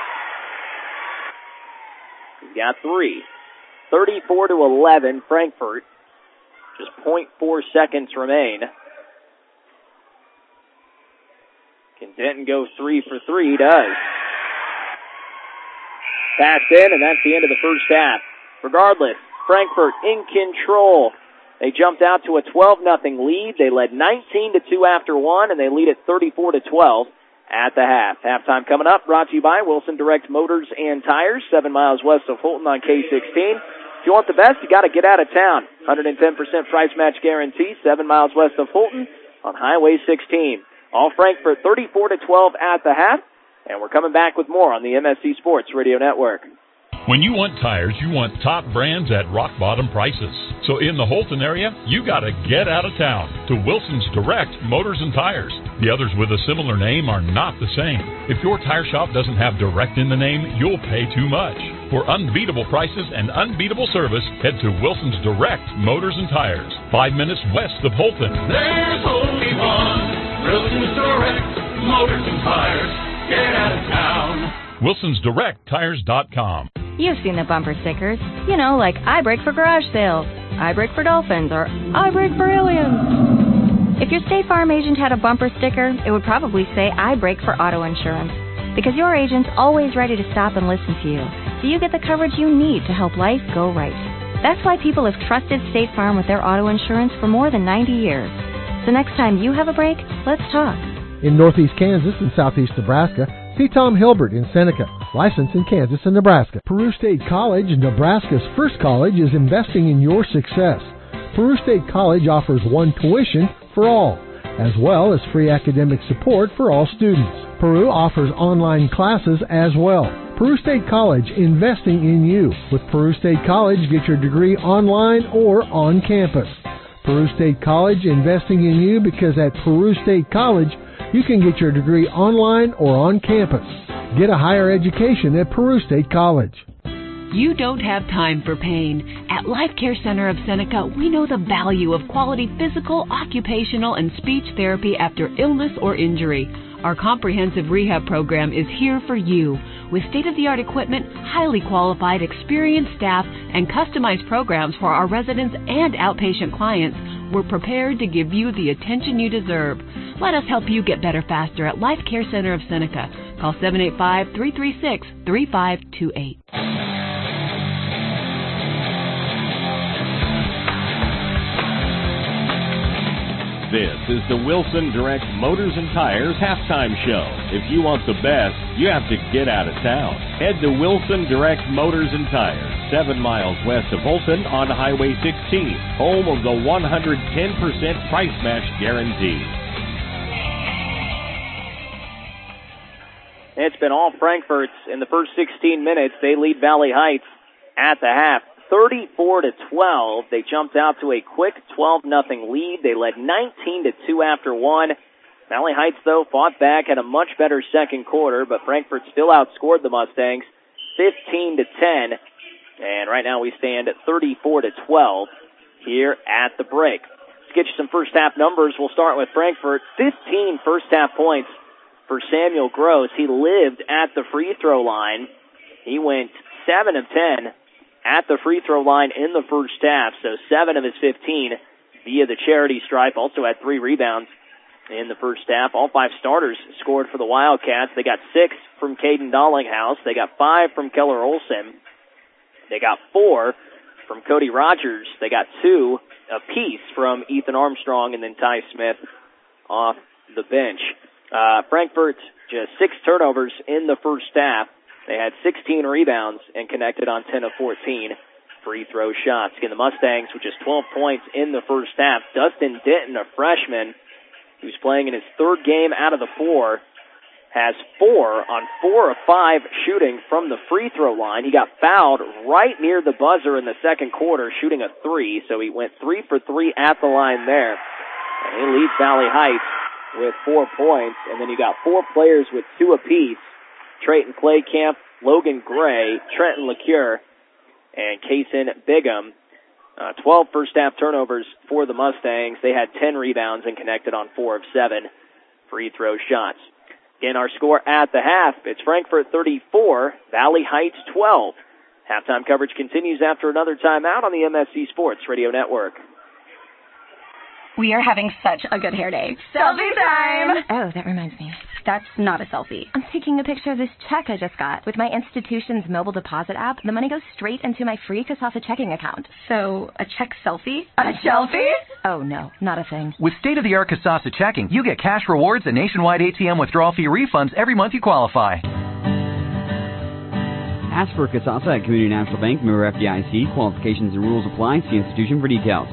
He's got 3. 34-11, Frankfort. Just 0.4 seconds remain. Can Denton go 3 for 3? He does. Passed in, and that's the end of the first half. Regardless, Frankfort in control. They jumped out to a 12-0 lead. They led 19-2 after 1, and they lead at 34-12 at the half. Halftime coming up, brought to you by Wilson Direct Motors and Tires, 7 miles west of Fulton on K-16. If you want the best, you got to get out of town. 110% price match guarantee, 7 miles west of Fulton on Highway 16. All Frankfort 34-12 at the half, and we're coming back with more on the MSC Sports Radio Network. When you want tires, you want top brands at rock-bottom prices. So in the Holton area, you got to get out of town to Wilson's Direct Motors and Tires. The others with a similar name are not the same. If your tire shop doesn't have Direct in the name, you'll pay too much. For unbeatable prices and unbeatable service, head to Wilson's Direct Motors and Tires, 5 minutes west of Holton. There's only one Wilson's Direct Motors and Tires. Get out of town. WilsonsDirectTires.com. You've seen the bumper stickers, you know, like I brake for garage sales, I brake for dolphins, or I brake for aliens. If your State Farm agent had a bumper sticker, it would probably say I brake for auto insurance, because your agent's always ready to stop and listen to you, so you get the coverage you need to help life go right. That's why people have trusted State Farm with their auto insurance for more than 90 years. So next time you have a break, let's talk. In northeast Kansas and southeast Nebraska, see Tom Hilbert in Seneca, licensed in Kansas and Nebraska. Peru State College, Nebraska's first college, is investing in your success. Peru State College offers one tuition for all, as well as free academic support for all students. Peru offers online classes as well. Peru State College, investing in you. With Peru State College, get your degree online or on campus. Peru State College, investing in you, because at Peru State College, you can get your degree online or on campus. Get a higher education at Peru State College. You don't have time for pain. At Life Care Center of Seneca, we know the value of quality physical, occupational, and speech therapy after illness or injury. Our comprehensive rehab program is here for you. With state-of-the-art equipment, highly qualified, experienced staff, and customized programs for our residents and outpatient clients, we're prepared to give you the attention you deserve. Let us help you get better faster at Life Care Center of Seneca. Call 785-336-3528. This is the Wilson Direct Motors and Tires halftime show. If you want the best, you have to get out of town. Head to Wilson Direct Motors and Tires, 7 miles west of Holton on Highway 16, home of the 110% price match guarantee. It's been all Frankfort's in the first 16 minutes. They lead Valley Heights at the half, 34-12. They jumped out to a quick 12-0 lead. They led 19-2 after 1. Valley Heights, though, fought back, had a much better second quarter, but Frankfort still outscored the Mustangs 15-10. And right now we stand at 34-12 here at the break. Let's get you some first half numbers. We'll start with Frankfort. 15 first half points for Samuel Gross. He lived at the free throw line. He went 7 of 10 at the free throw line in the first half, so 7 of his 15 via the charity stripe. Also had 3 rebounds in the first half. All 5 starters scored for the Wildcats. They got 6 from Caden Dollinghouse. They got 5 from Keller Olson. They got 4 from Cody Rogers. They got 2 apiece from Ethan Armstrong and then Ty Smith off the bench. Frankfurt just 6 turnovers in the first half. They had 16 rebounds and connected on 10 of 14 free throw shots. Again, the Mustangs with just 12 points in the first half. Dustin Denton, a freshman who's playing in his 3rd game out of the 4, has 4 on 4 of 5 shooting from the free throw line. He got fouled right near the buzzer in the second quarter, shooting a 3, so he went 3 for 3 at the line there. And he leads Valley Heights with 4 points, and then you got 4 players with 2 apiece. Trayton Claycamp, Logan Gray, Trenton LeCure, and Kaysen Bigham. 12 first-half turnovers for the Mustangs. They had 10 rebounds and connected on 4 of 7 free throw shots. Again, our score at the half, it's Frankfurt 34, Valley Heights 12. Halftime coverage continues after another timeout on the MSC Sports Radio Network. We are having such a good hair day. Selfie time! Oh, that reminds me. That's not a selfie. I'm taking a picture of this check I just got. With my institution's mobile deposit app, the money goes straight into my free Kasasa checking account. So, a check selfie? A selfie? Oh, no, not a thing. With state-of-the-art Kasasa checking, you get cash rewards and nationwide ATM withdrawal fee refunds every month you qualify. Ask for Kasasa at Community National Bank, member FDIC. Qualifications and rules apply. See institution for details.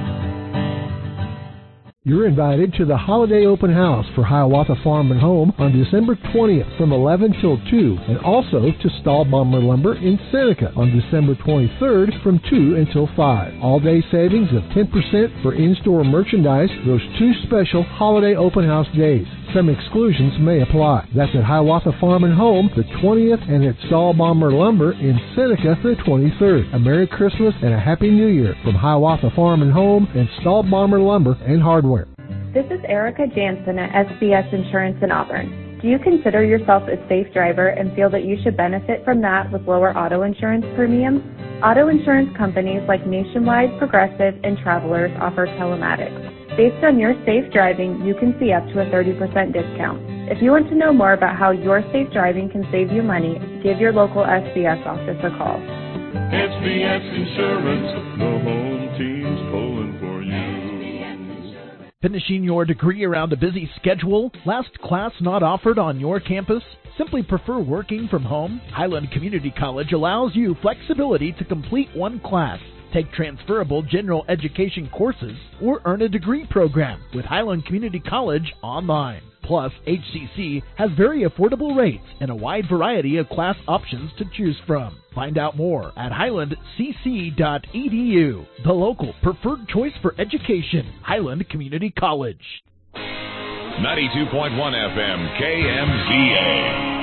You're invited to the Holiday Open House for Hiawatha Farm and Home on December 20th from 11 till 2, and also to Stahlbomber Lumber in Seneca on December 23rd from 2 until 5. All-day savings of 10% for in-store merchandise those 2 special Holiday Open House days. Some exclusions may apply. That's at Hiawatha Farm and Home the 20th and at Stahlbomber Lumber in Seneca the 23rd. A Merry Christmas and a Happy New Year from Hiawatha Farm and Home and Stahlbomber Lumber and Hardware. This is Erica Jansen at SBS Insurance in Auburn. Do you consider yourself a safe driver and feel that you should benefit from that with lower auto insurance premiums? Auto insurance companies like Nationwide, Progressive, and Travelers offer telematics. Based on your safe driving, you can see up to a 30% discount. If you want to know more about how your safe driving can save you money, give your local SBS office a call. SBS Insurance, the home team's pulling for you. Finishing your degree around a busy schedule? Last class not offered on your campus? Simply prefer working from home? Highland Community College allows you flexibility to complete one class, take transferable general education courses, or earn a degree program with Highland Community College online. Plus, HCC has very affordable rates and a wide variety of class options to choose from. Find out more at highlandcc.edu. The local preferred choice for education, Highland Community College. 92.1 FM, KMZA.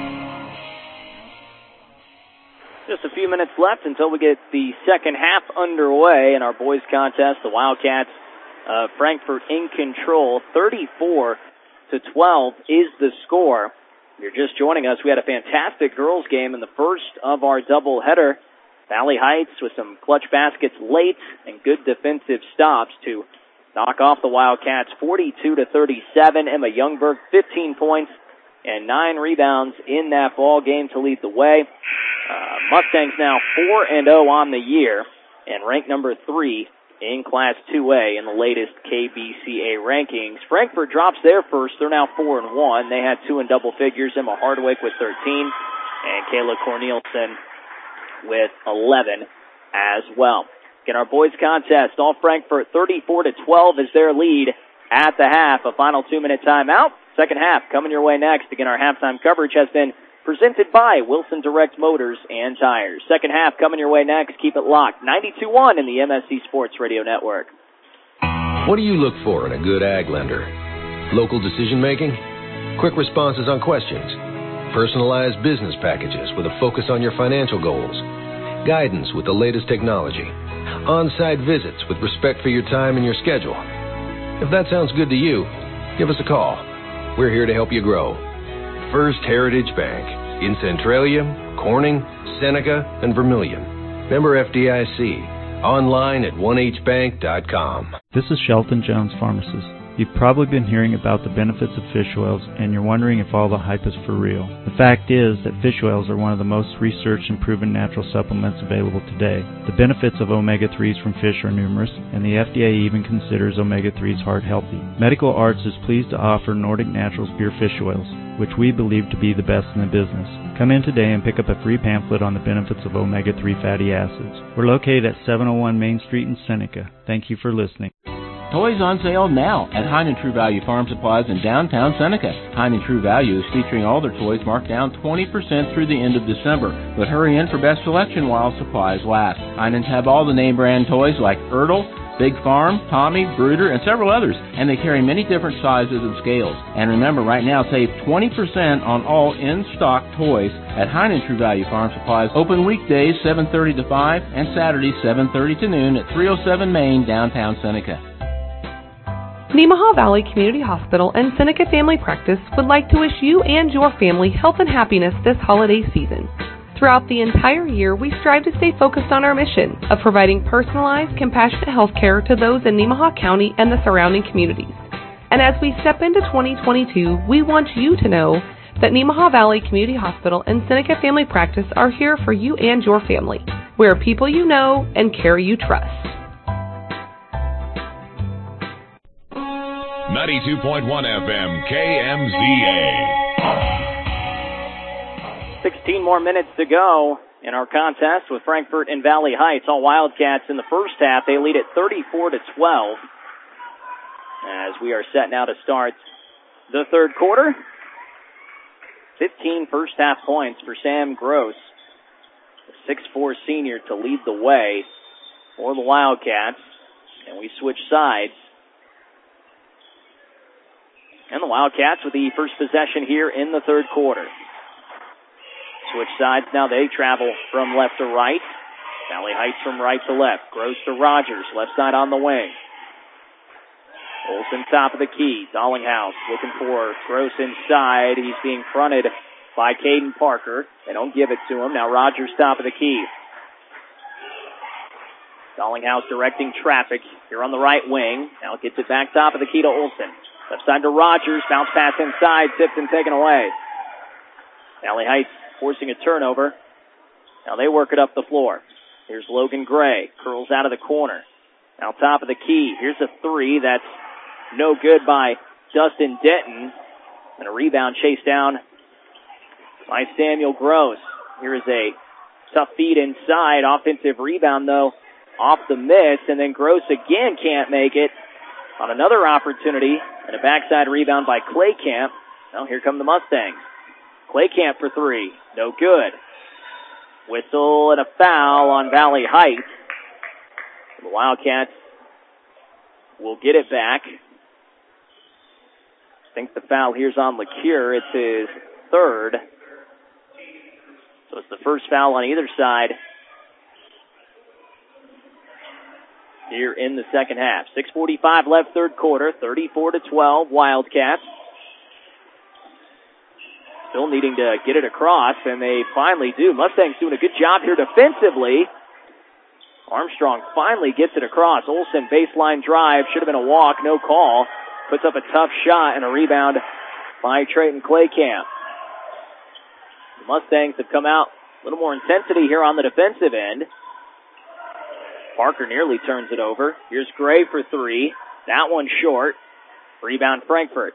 Just a few minutes left until we get the second half underway in our boys contest. The Wildcats of Frankfurt in control. 34-12 is the score. If you're just joining us, we had a fantastic girls game in the first of our doubleheader. Valley Heights with some clutch baskets late and good defensive stops to knock off the Wildcats 42-37. Emma Youngberg, 15 points and 9 rebounds in that ball game to lead the way. Mustangs now 4-0 on the year and ranked number 3 in Class 2A in the latest KBCA rankings. Frankfurt drops their first. They're now 4-1. They had 2 in double figures. Emma Hardwick with 13 and Kayla Cornelison with 11 as well. Again, our boys contest, all Frankfurt 34-12 is their lead at the half. A final 2-minute timeout. Second half coming your way next. Again, our halftime coverage has been presented by Wilson Direct Motors and Tires. Second half coming your way next. Keep it locked. 92.1 in the MSC Sports Radio Network. What do you look for in a good ag lender? Local decision making? Quick responses on questions? Personalized business packages with a focus on your financial goals? Guidance with the latest technology? On-site visits with respect for your time and your schedule? If that sounds good to you, give us a call. We're here to help you grow. First Heritage Bank in Centralia, Corning, Seneca, and Vermilion. Member FDIC. Online at 1hbank.com. This is Shelton Jones, pharmacist. You've probably been hearing about the benefits of fish oils, and you're wondering if all the hype is for real. The fact is that fish oils are one of the most researched and proven natural supplements available today. The benefits of omega-3s from fish are numerous, and the FDA even considers omega-3s heart healthy. Medical Arts is pleased to offer Nordic Naturals pure fish oils, which we believe to be the best in the business. Come in today and pick up a free pamphlet on the benefits of omega-3 fatty acids. We're located at 701 Main Street in Seneca. Thank you for listening. Toys on sale now at Heinen True Value Farm Supplies in downtown Seneca. Heinen True Value is featuring all their toys marked down 20% through the end of December. But hurry in for best selection while supplies last. Heinen's have all the name brand toys like Ertl, Big Farm, Tommy, Brooder, and several others, and they carry many different sizes and scales. And remember, right now, save 20% on all in-stock toys at Heinen True Value Farm Supplies. Open weekdays 7:30 to 5 and Saturdays 7:30 to noon at 307 Main, downtown Seneca. Nemaha Valley Community Hospital and Seneca Family Practice would like to wish you and your family health and happiness this holiday season. Throughout the entire year, we strive to stay focused on our mission of providing personalized, compassionate health care to those in Nemaha County and the surrounding communities. And as we step into 2022, we want you to know that Nemaha Valley Community Hospital and Seneca Family Practice are here for you and your family. We're people you know and care you trust. 92.1 FM, KMZA. 16 more minutes to go in our contest with Frankfort and Valley Heights. All Wildcats in the first half. They lead at 34-12 as we are set now to start the third quarter. 15 first half points for Sam Gross, the 6'4" senior, to lead the way for the Wildcats. And we switch sides. And the Wildcats with the first possession here in the third quarter. Switch sides now. They travel from left to right. Valley Heights from right to left. Gross to Rogers. Left side on the wing. Olsen top of the key. Dollinghouse looking for Gross inside. He's being fronted by Caden Parker. They don't give it to him. Now Rogers top of the key. Dollinghouse directing traffic here on the right wing. Now gets it back top of the key to Olsen. Left side to Rogers. Bounce pass inside. Tipped and taken away. Valley Heights forcing a turnover. Now they work it up the floor. Here's Logan Gray. Curls out of the corner. Now top of the key. Here's a three. That's no good by Dustin Denton. And a rebound chased down by Samuel Gross. Here is a tough feed inside. Offensive rebound, though, off the miss. And then Gross again can't make it on another opportunity. And a backside rebound by Claycamp. Now here come the Mustangs. Claycamp for three. No good. Whistle and a foul on Valley Heights. The Wildcats will get it back. I think the foul here's on LeCure. It's his third. So it's the first foul on either side here in the second half. 6:45 left third quarter. 34-12 Wildcats. Still needing to get it across, and they finally do. Mustangs doing a good job here defensively. Armstrong finally gets it across. Olsen, baseline drive. Should have been a walk. No call. Puts up a tough shot and a rebound by Trayton Claycamp. The Mustangs have come out a little more intensity here on the defensive end. Parker nearly turns it over. Here's Gray for three. That one short. Rebound Frankfort.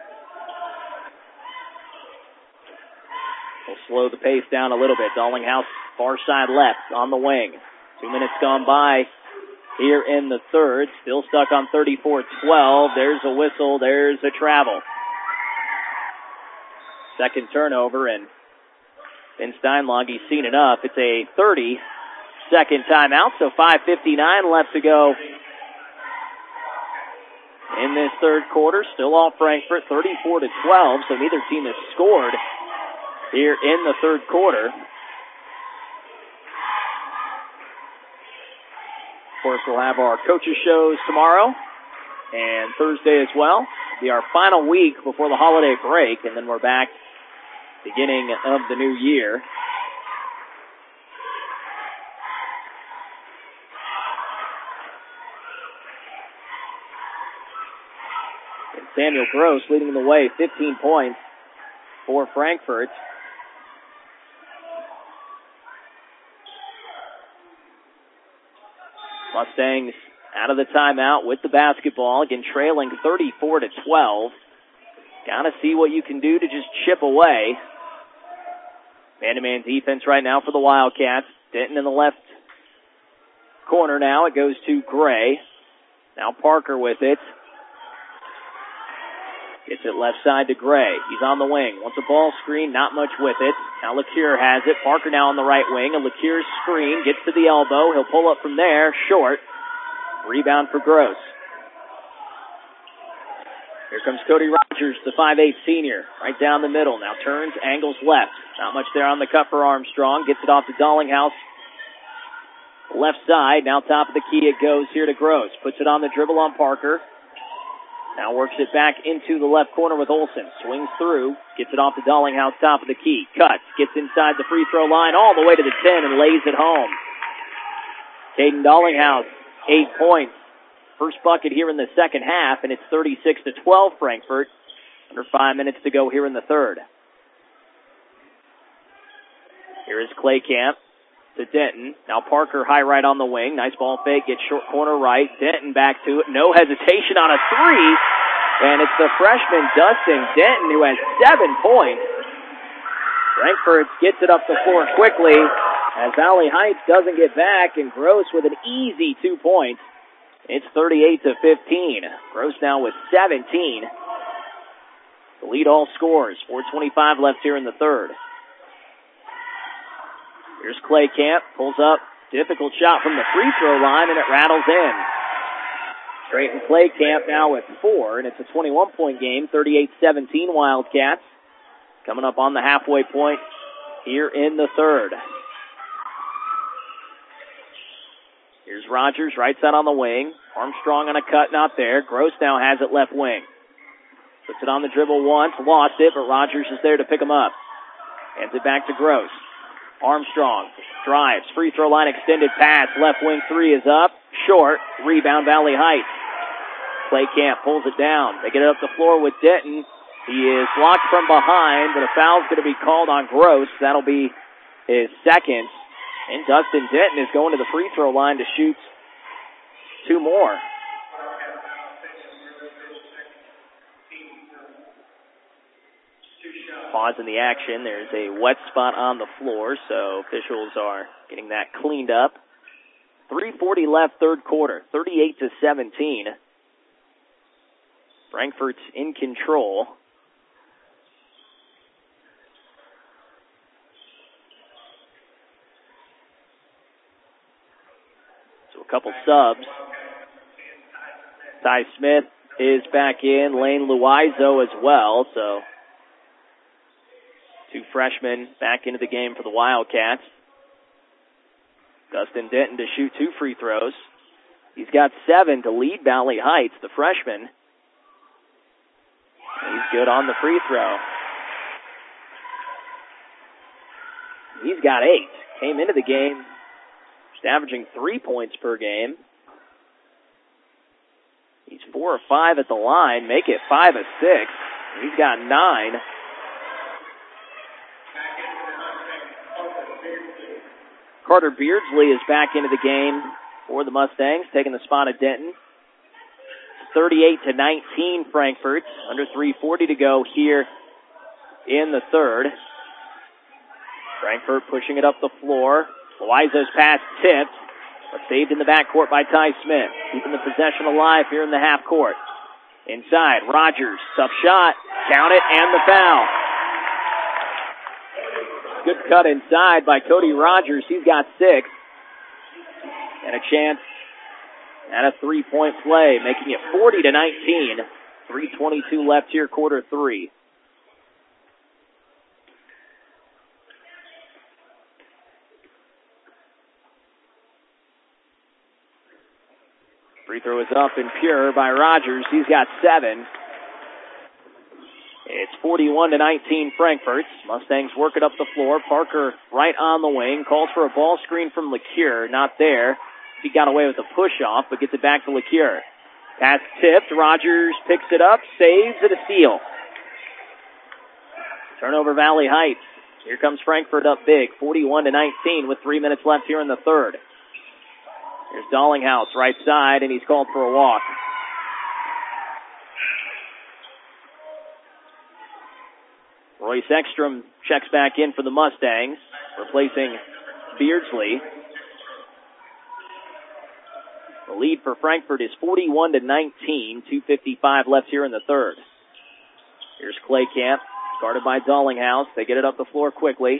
We'll slow the pace down a little bit. Dollinghouse far side left on the wing. 2 minutes gone by here in the third. Still stuck on 34-12. There's a whistle. There's a travel. Second turnover, and Ben Steinlog, he's seen enough. It's a 30-second timeout, so 5:59 left to go in this third quarter. Still all Frankfort, 34-12, so neither team has scored here in the third quarter. Of course, we'll have our coaches' shows tomorrow and Thursday as well. It'll be our final week before the holiday break, and then we're back beginning of the new year. And Samuel Gross leading the way, 15 points for Frankfort. Mustangs out of the timeout with the basketball. Again, trailing 34-12. Gotta see what you can do to just chip away. Man-to-man defense right now for the Wildcats. Denton in the left corner now. It goes to Gray. Now Parker with it. Gets it left side to Gray. He's on the wing. Wants a ball screen. Not much with it. Now LeCure has it. Parker now on the right wing. A LeCure's screen. Gets to the elbow. He'll pull up from there. Short. Rebound for Gross. Here comes Cody Rogers, the 5'8 senior. Right down the middle. Now turns, angles left. Not much there on the cut for Armstrong. Gets it off to Dollinghouse. Left side. Now top of the key it goes here to Gross. Puts it on the dribble on Parker. Now works it back into the left corner with Olsen. Swings through. Gets it off to Dollinghouse, top of the key. Cuts. Gets inside the free throw line all the way to the 10 and lays it home. Caden Dollinghouse, 8 points. First bucket here in the second half, and it's 36-12 Frankfort. Under 5 minutes to go here in the third. Here is Claycamp to Denton. Now Parker high right on the wing. Nice ball fake. Gets short corner right. Denton back to it. No hesitation on a three. And it's the freshman Dustin Denton who has 7 points. Frankfort gets it up the floor quickly as Valley Heights doesn't get back, and Gross with an easy 2 points. It's 38-15. Gross now with 17. The lead all scores. 4:25 left here in the third. Here's Claycamp, pulls up, difficult shot from the free throw line, and it rattles in. Creighton Claycamp now with 4, and it's a 21-point game, 38-17 Wildcats. Coming up on the halfway point here in the third. Here's Rogers, right side on the wing. Armstrong on a cut, not there. Gross now has it left wing. Puts it on the dribble once, lost it, but Rogers is there to pick him up. Hands it back to Gross. Armstrong drives, free throw line extended pass, left wing three is up, short, rebound Valley Heights. Claycamp pulls it down. They get it up the floor with Denton. He is blocked from behind, but a foul's going to be called on Gross. That'll be his second. And Dustin Denton is going to the free throw line to shoot 2 more. Pause in the action. There's a wet spot on the floor, so officials are getting that cleaned up. 3:40 left, third quarter, 38-17. Frankfort's in control. So a couple subs. Ty Smith is back in. Lane Luizo as well, so 2 freshmen back into the game for the Wildcats. Dustin Denton to shoot 2 free throws. He's got 7 to lead Valley Heights, the freshman. He's good on the free throw. He's got 8. Came into the game just averaging 3 points per game. He's 4 or 5 at the line, make it 5 of 6. He's got 9. Carter Beardsley is back into the game for the Mustangs, taking the spot of Denton. 38-19 Frankfort. Under 3:40 to go here in the third. Frankfort pushing it up the floor. Luizo's pass tipped, but saved in the backcourt by Ty Smith. Keeping the possession alive here in the half court. Inside, Rogers, tough shot, count it, and the foul. Good cut inside by Cody Rogers. He's got 6. And a chance at a 3-point play, making it 40-19. 3:22 left here, quarter 3. Free throw is up and pure by Rogers. He's got 7. It's 41-19 Frankfort. Mustangs work it up the floor. Parker right on the wing. Calls for a ball screen from LeCure. Not there. He got away with a push-off, but gets it back to LeCure. Pass tipped. Rogers picks it up, saves it, a steal. Turnover Valley Heights. Here comes Frankfort up big, 41-19 with 3 minutes left here in the third. Here's Dollinghouse, right side, and he's called for a walk. Royce Ekstrom checks back in for the Mustangs, replacing Beardsley. The lead for Frankfort is 41-19, 2:55 left here in the third. Here's Claycamp, guarded by Dollinghouse. They get it up the floor quickly.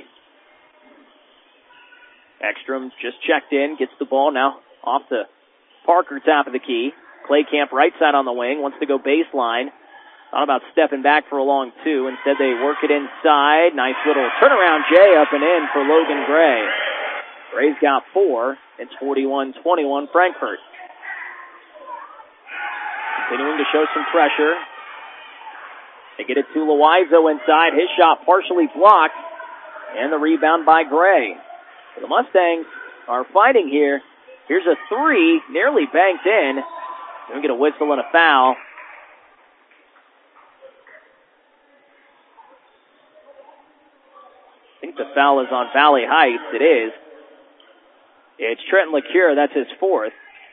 Ekstrom just checked in, gets the ball now off the Parker top of the key. Claycamp right side on the wing, wants to go baseline. Thought about stepping back for a long two. Instead they work it inside. Nice little turnaround J up and in for Logan Gray. Gray's got 4. It's 41-21 Frankfort. Continuing to show some pressure. They get it to Loizo inside. His shot partially blocked. And the rebound by Gray. So the Mustangs are fighting here. Here's a 3, nearly banked in. We get a whistle and a foul. I think the foul is on Valley Heights. It is. It's Trenton LeCure. That's his 4th.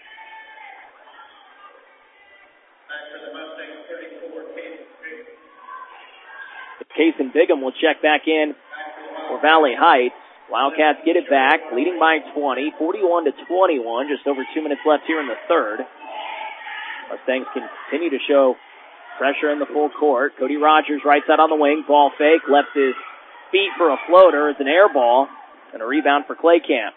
Kason Bigham will check back in for Valley Heights. Wildcats get it back, leading by 20, 41-21, just over 2 minutes left here in the third. Mustangs continue to show pressure in the full court. Cody Rogers right side on the wing, ball fake, left his feet for a floater. It's an air ball, and a rebound for Claycamp.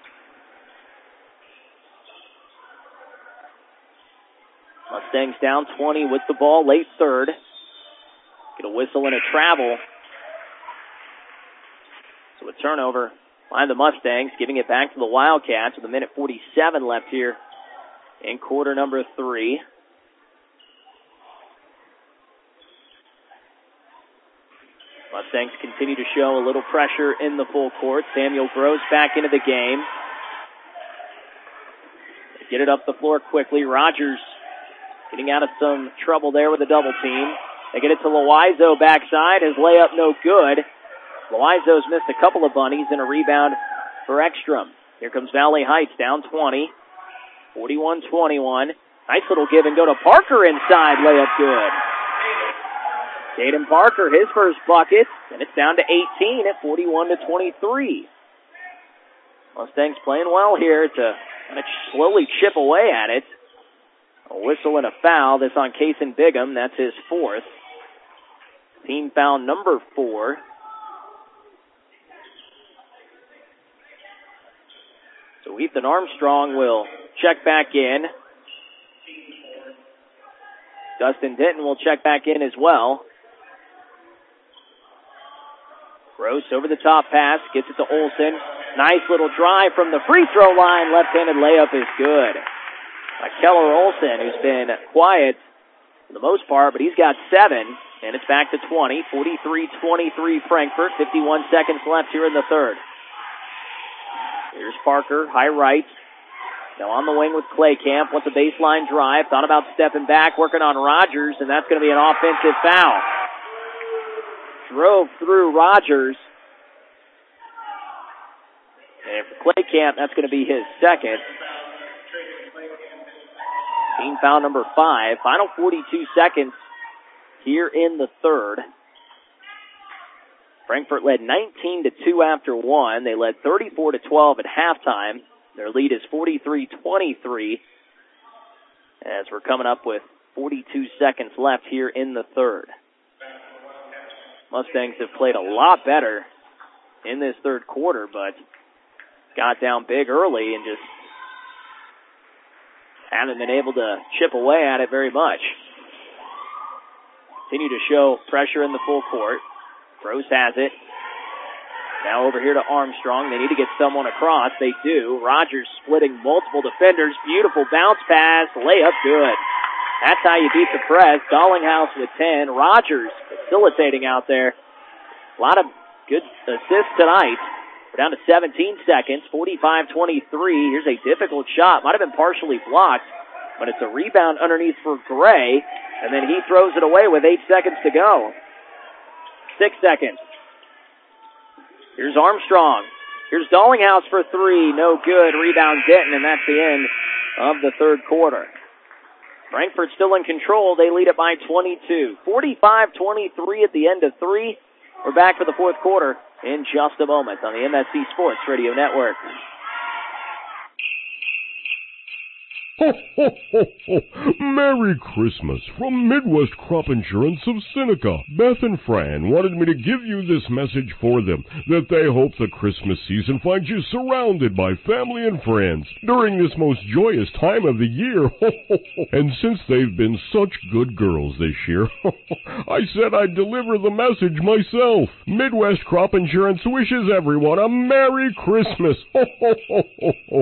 Mustangs down 20 with the ball, late third. Get a whistle and a travel. So a turnover by the Mustangs, giving it back to the Wildcats with 1:47 left here in quarter number 3. Mustangs continue to show a little pressure in the full court. Samuel Gross back into the game. They get it up the floor quickly. Rogers getting out of some trouble there with a double team. They get it to Loizo backside. His layup no good. Loizo's missed a couple of bunnies and a rebound for Ekstrom. Here comes Valley Heights down 20. 41-21. Nice little give and go to Parker inside. Layup good. Caden Parker, his first bucket. And it's down to 18 at 41-23. Mustangs playing well here to kind of slowly chip away at it. A whistle and a foul. This on Kason Bigham. That's his 4th. Team foul number 4. So Ethan Armstrong will check back in. Dustin Denton will check back in as well. Gross over the top pass. Gets it to Olsen. Nice little drive from the free throw line. Left-handed layup is good. Keller Olsen, who's been quiet for the most part, but he's got 7, and it's back to 20. 43-23 Frankfort. 51 seconds left here in the third. Here's Parker, high right. Now on the wing with Claycamp. Wants a baseline drive. Thought about stepping back, working on Rogers, and that's going to be an offensive foul. Drove through Rogers. And for Claycamp, that's going to be his 2nd. Team foul number 5. Final 42 seconds here in the third. Frankfort led 19-2 after 1. They led 34-12 at halftime. Their lead is 43-23 as we're coming up with 42 seconds left here in the third. Mustangs have played a lot better in this third quarter, but got down big early and just haven't been able to chip away at it very much. Continue to show pressure in the full court. Gross has it. Now over here to Armstrong. They need to get someone across. They do. Rogers splitting multiple defenders. Beautiful bounce pass. Layup good. That's how you beat the press. Dollinghouse with 10. Rogers facilitating out there. A lot of good assists tonight. We're down to 17 seconds. 45-23. Here's a difficult shot. Might have been partially blocked. but it's a rebound underneath for Gray, and then he throws it away with 8 seconds to go. 6 seconds. Here's Armstrong. Here's Dallinghouse for three. No good. Rebound Denton, and that's the end of the third quarter. Frankfort still in control. They lead it by 22. 45-23 at the end of three. We're back for the fourth quarter in just a moment on the MSC Sports Radio Network. Ho, ho, ho, ho. Merry Christmas from Midwest Crop Insurance of Seneca. Beth and Fran wanted me to give you this message for them, that they hope the Christmas season finds you surrounded by family and friends during this most joyous time of the year. Ho, ho, ho. And since they've been such good girls this year, I said I'd deliver the message myself. Midwest Crop Insurance wishes everyone a Merry Christmas. Ho, ho, ho, ho, ho.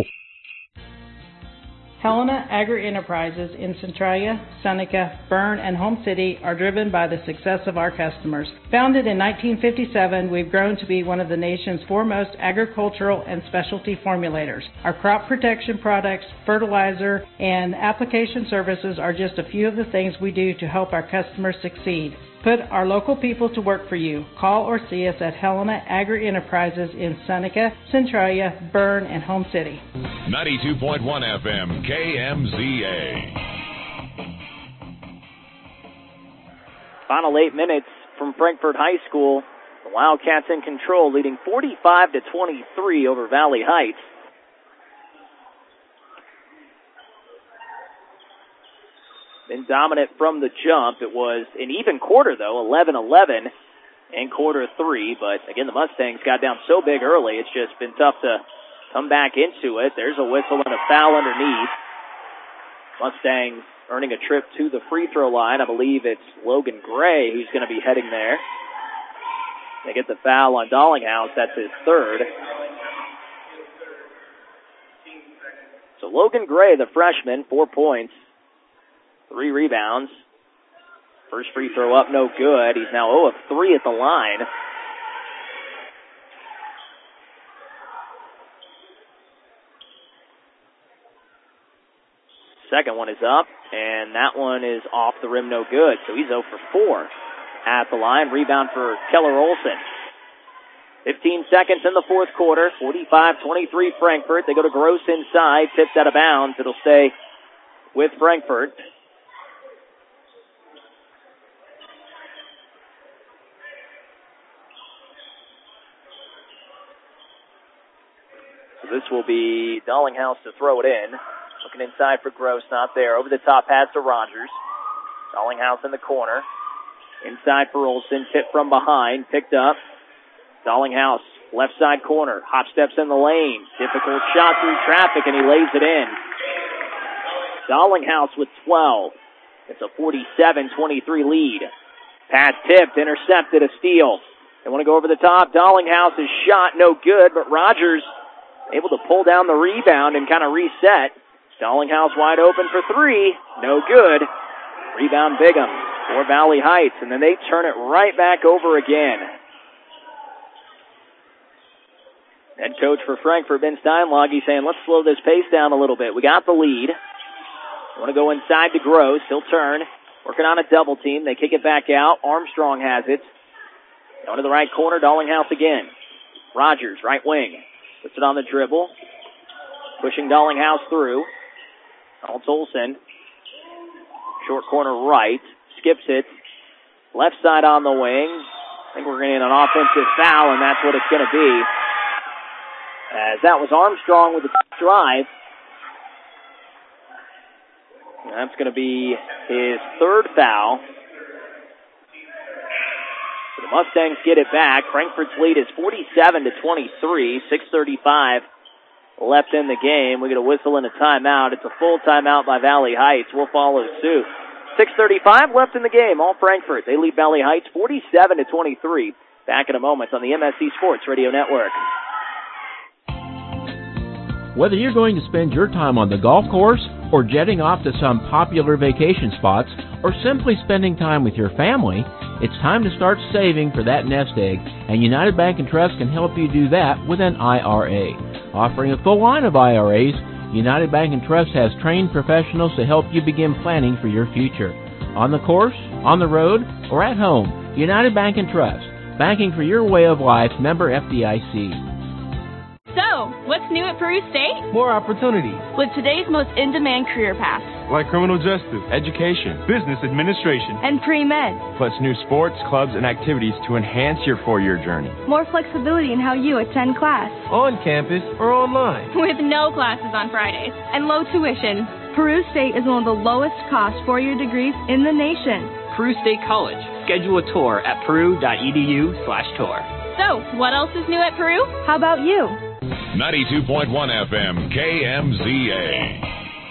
Helena Agri-Enterprises in Centralia, Seneca, Berne, and Home City are driven by the success of our customers. Founded in 1957, we've grown to be one of the nation's foremost agricultural and specialty formulators. Our crop protection products, fertilizer, and application services are just a few of the things we do to help our customers succeed. Put our local people to work for you. Call or see us at Helena Agri-Enterprises in Seneca, Centralia, Berne, and Home City. 92.1 FM, KMZA. Final 8 minutes from Frankfort High School. The Wildcats in control, leading 45-23 over Valley Heights. Been dominant from the jump. It was an even quarter, though, 11-11 in quarter three. But, again, the Mustangs got down so big early, it's just been tough to come back into it. There's a whistle and a foul underneath. Mustangs earning a trip to the free throw line. I believe it's Logan Gray who's going to be heading there. They get the foul on Dallinghouse. That's his third. So Logan Gray, the freshman, 4 points. 3 rebounds. First free throw up, no good. He's now 0 of 3 at the line. Second one is up, and that one is off the rim, no good. So he's 0 for 4 at the line. Rebound for Keller Olson. 15 seconds in the fourth quarter. 45-23 Frankfort. They go to Gross inside. Tipped out of bounds. It'll stay with Frankfort. This will be Dallinghouse to throw it in. Looking inside for Gross, not there. Over the top pass to Rogers. Dallinghouse in the corner. Inside for Olsen, tip from behind, picked up. Dallinghouse, left side corner, hop steps in the lane. Difficult shot through traffic, and he lays it in. Dallinghouse with 12. It's a 47-23 lead. Pass tipped, intercepted, a steal. They want to go over the top. Dallinghouse's shot, no good, but Rogers able to pull down the rebound and kind of reset. Dallinghouse wide open for three. No good. Rebound Bigham for Valley Heights, and then they turn it right back over again. Head coach for Frankfort, Ben Steinlage, saying, let's slow this pace down a little bit. We got the lead. Want to go inside to Gross. He'll turn. Working on a double team. They kick it back out. Armstrong has it. Going to the right corner. Dallinghouse again. Rogers, right wing. Puts it on the dribble. Pushing Dallinghouse through. Alts Olsen. Short corner right. Skips it. Left side on the wing. I think we're going to get an offensive foul, and that's what it's going to be. As that was Armstrong with the drive. And that's going to be his third foul. The Mustangs get it back. Frankfort's lead is 47-23. 6:35 left in the game. We get a whistle and a timeout. It's a full timeout by Valley Heights. We'll follow suit. 6:35 left in the game. All Frankfort. They lead Valley Heights 47-23. Back in a moment on the MSC Sports Radio Network. Whether you're going to spend your time on the golf course or jetting off to some popular vacation spots or simply spending time with your family, it's time to start saving for that nest egg, and United Bank and Trust can help you do that with an IRA. Offering a full line of IRAs, United Bank & Trust has trained professionals to help you begin planning for your future. On the course, on the road, or at home, United Bank & Trust. Banking for your way of life, member FDIC. So, what's new at Peru State? More opportunities. With today's most in-demand career paths. Like criminal justice, education, business administration, and pre-med. Plus new sports, clubs, and activities to enhance your four-year journey. More flexibility in how you attend class. On campus or online. With no classes on Fridays. And low tuition. Peru State is one of the lowest cost four-year degrees in the nation. Peru State College. Schedule a tour at peru.edu/tour. So, what else is new at Peru? How about you? 92.1 FM, KMZA.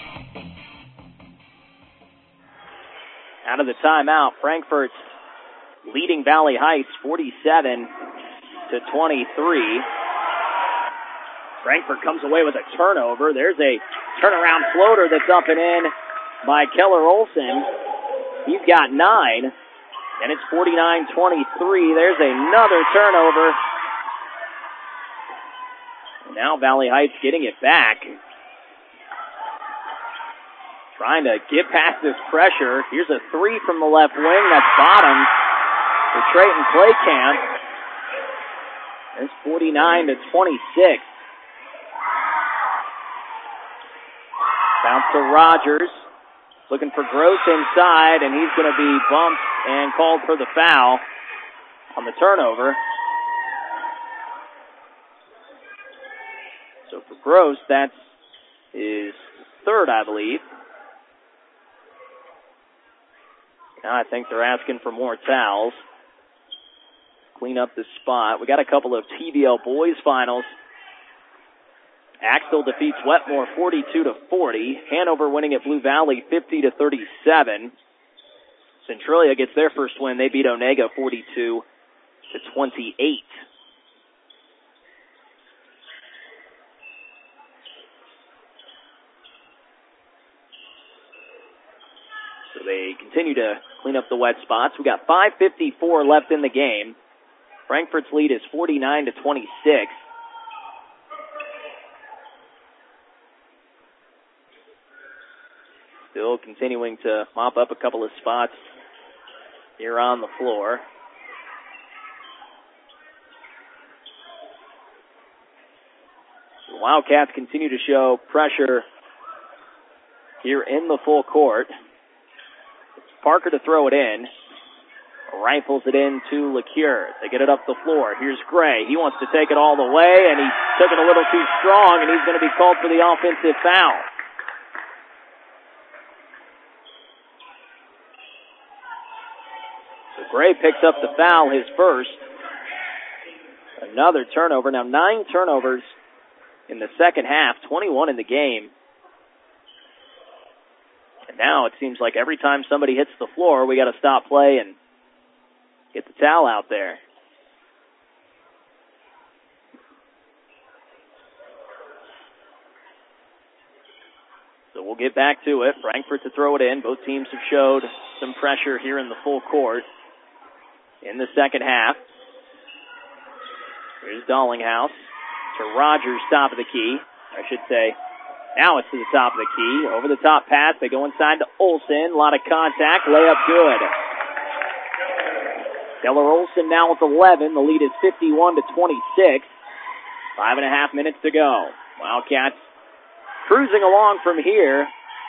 Out of the timeout, Frankfort's leading Valley Heights 47-23. Frankfort comes away with a turnover. There's a turnaround floater that's up and in by Keller Olson. He's got 9, and it's 49-23. There's another turnover. And now Valley Heights getting it back. Trying to get past this pressure. Here's a 3 from the left wing. That's bottom for Trayton Claycamp. It's 49-26. Bounce to Rogers. Looking for Gross inside, and he's going to be bumped and called for the foul on the turnover. So for Gross, that's his third, I believe. Now I think they're asking for more towels. Clean up the spot. We got a couple of TVL boys finals. Axtell defeats Wetmore 42-40. Hanover winning at Blue Valley 50-37. Centralia gets their first win. They beat Onega 42-28. So they continue to clean up the wet spots. We got 5:54 left in the game. Frankfort's lead is 49-26. Still continuing to mop up a couple of spots here on the floor. The Wildcats continue to show pressure here in the full court. It's Parker to throw it in. Rifles it in to LeCure. They get it up the floor. Here's Gray. He wants to take it all the way, and he took it a little too strong, and he's going to be called for the offensive foul. Gray picks up the foul, his first. Another turnover. Now 9 turnovers in the second half, 21 in the game. And now it seems like every time somebody hits the floor, we got to stop play and get the towel out there. So we'll get back to it. Frankfort to throw it in. Both teams have showed some pressure here in the full court in the second half. Here's Dallinghouse to Rogers, top of the key. I should say, now it's to the top of the key. Over the top pass. They go inside to Olson. A lot of contact. Layup good. Keller Olson now with 11. The lead is 51-26. 5.5 minutes to go. Wildcats cruising along from here.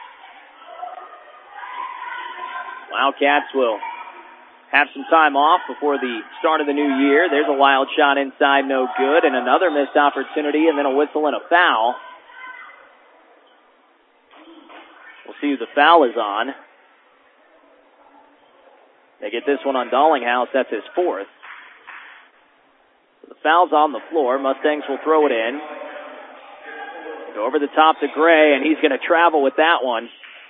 Wildcats will have some time off before the start of the new year. There's a wild shot inside, no good, and another missed opportunity, and then a whistle and a foul. We'll see who the foul is on. They get this one on Dallinghouse. That's his fourth. So the foul's on the floor. Mustangs will throw it in. Go over the top to Gray, and he's going to travel with that one.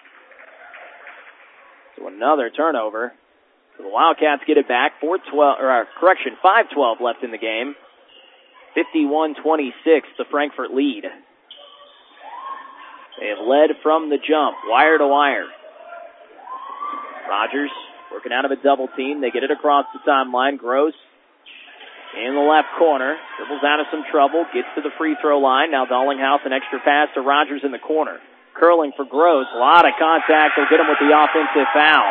So another turnover. So the Wildcats get it back. 5:12 left in the game. 51-26, the Frankfort lead. They have led from the jump, wire to wire. Rogers working out of a double team. They get it across the timeline. Gross in the left corner. Dribbles out of some trouble, gets to the free throw line. Now Dollinghouse, an extra pass to Rogers in the corner. Curling for Gross. A lot of contact. They'll get him with the offensive foul.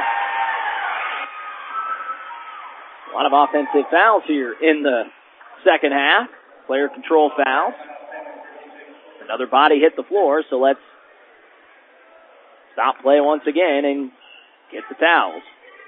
A lot of offensive fouls here in the second half. Player control fouls. Another body hit the floor, so let's stop play once again and get the towels.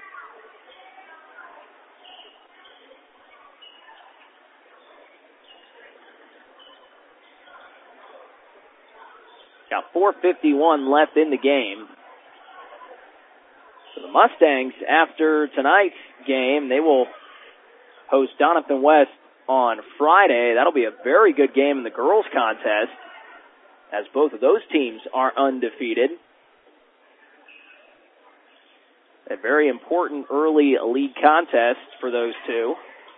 Got 4:51 left in the game. So the Mustangs, after tonight's game, they will host Doniphan West on Friday. That'll be a very good game in the girls' contest, as both of those teams are undefeated. A very important early league contest for those two.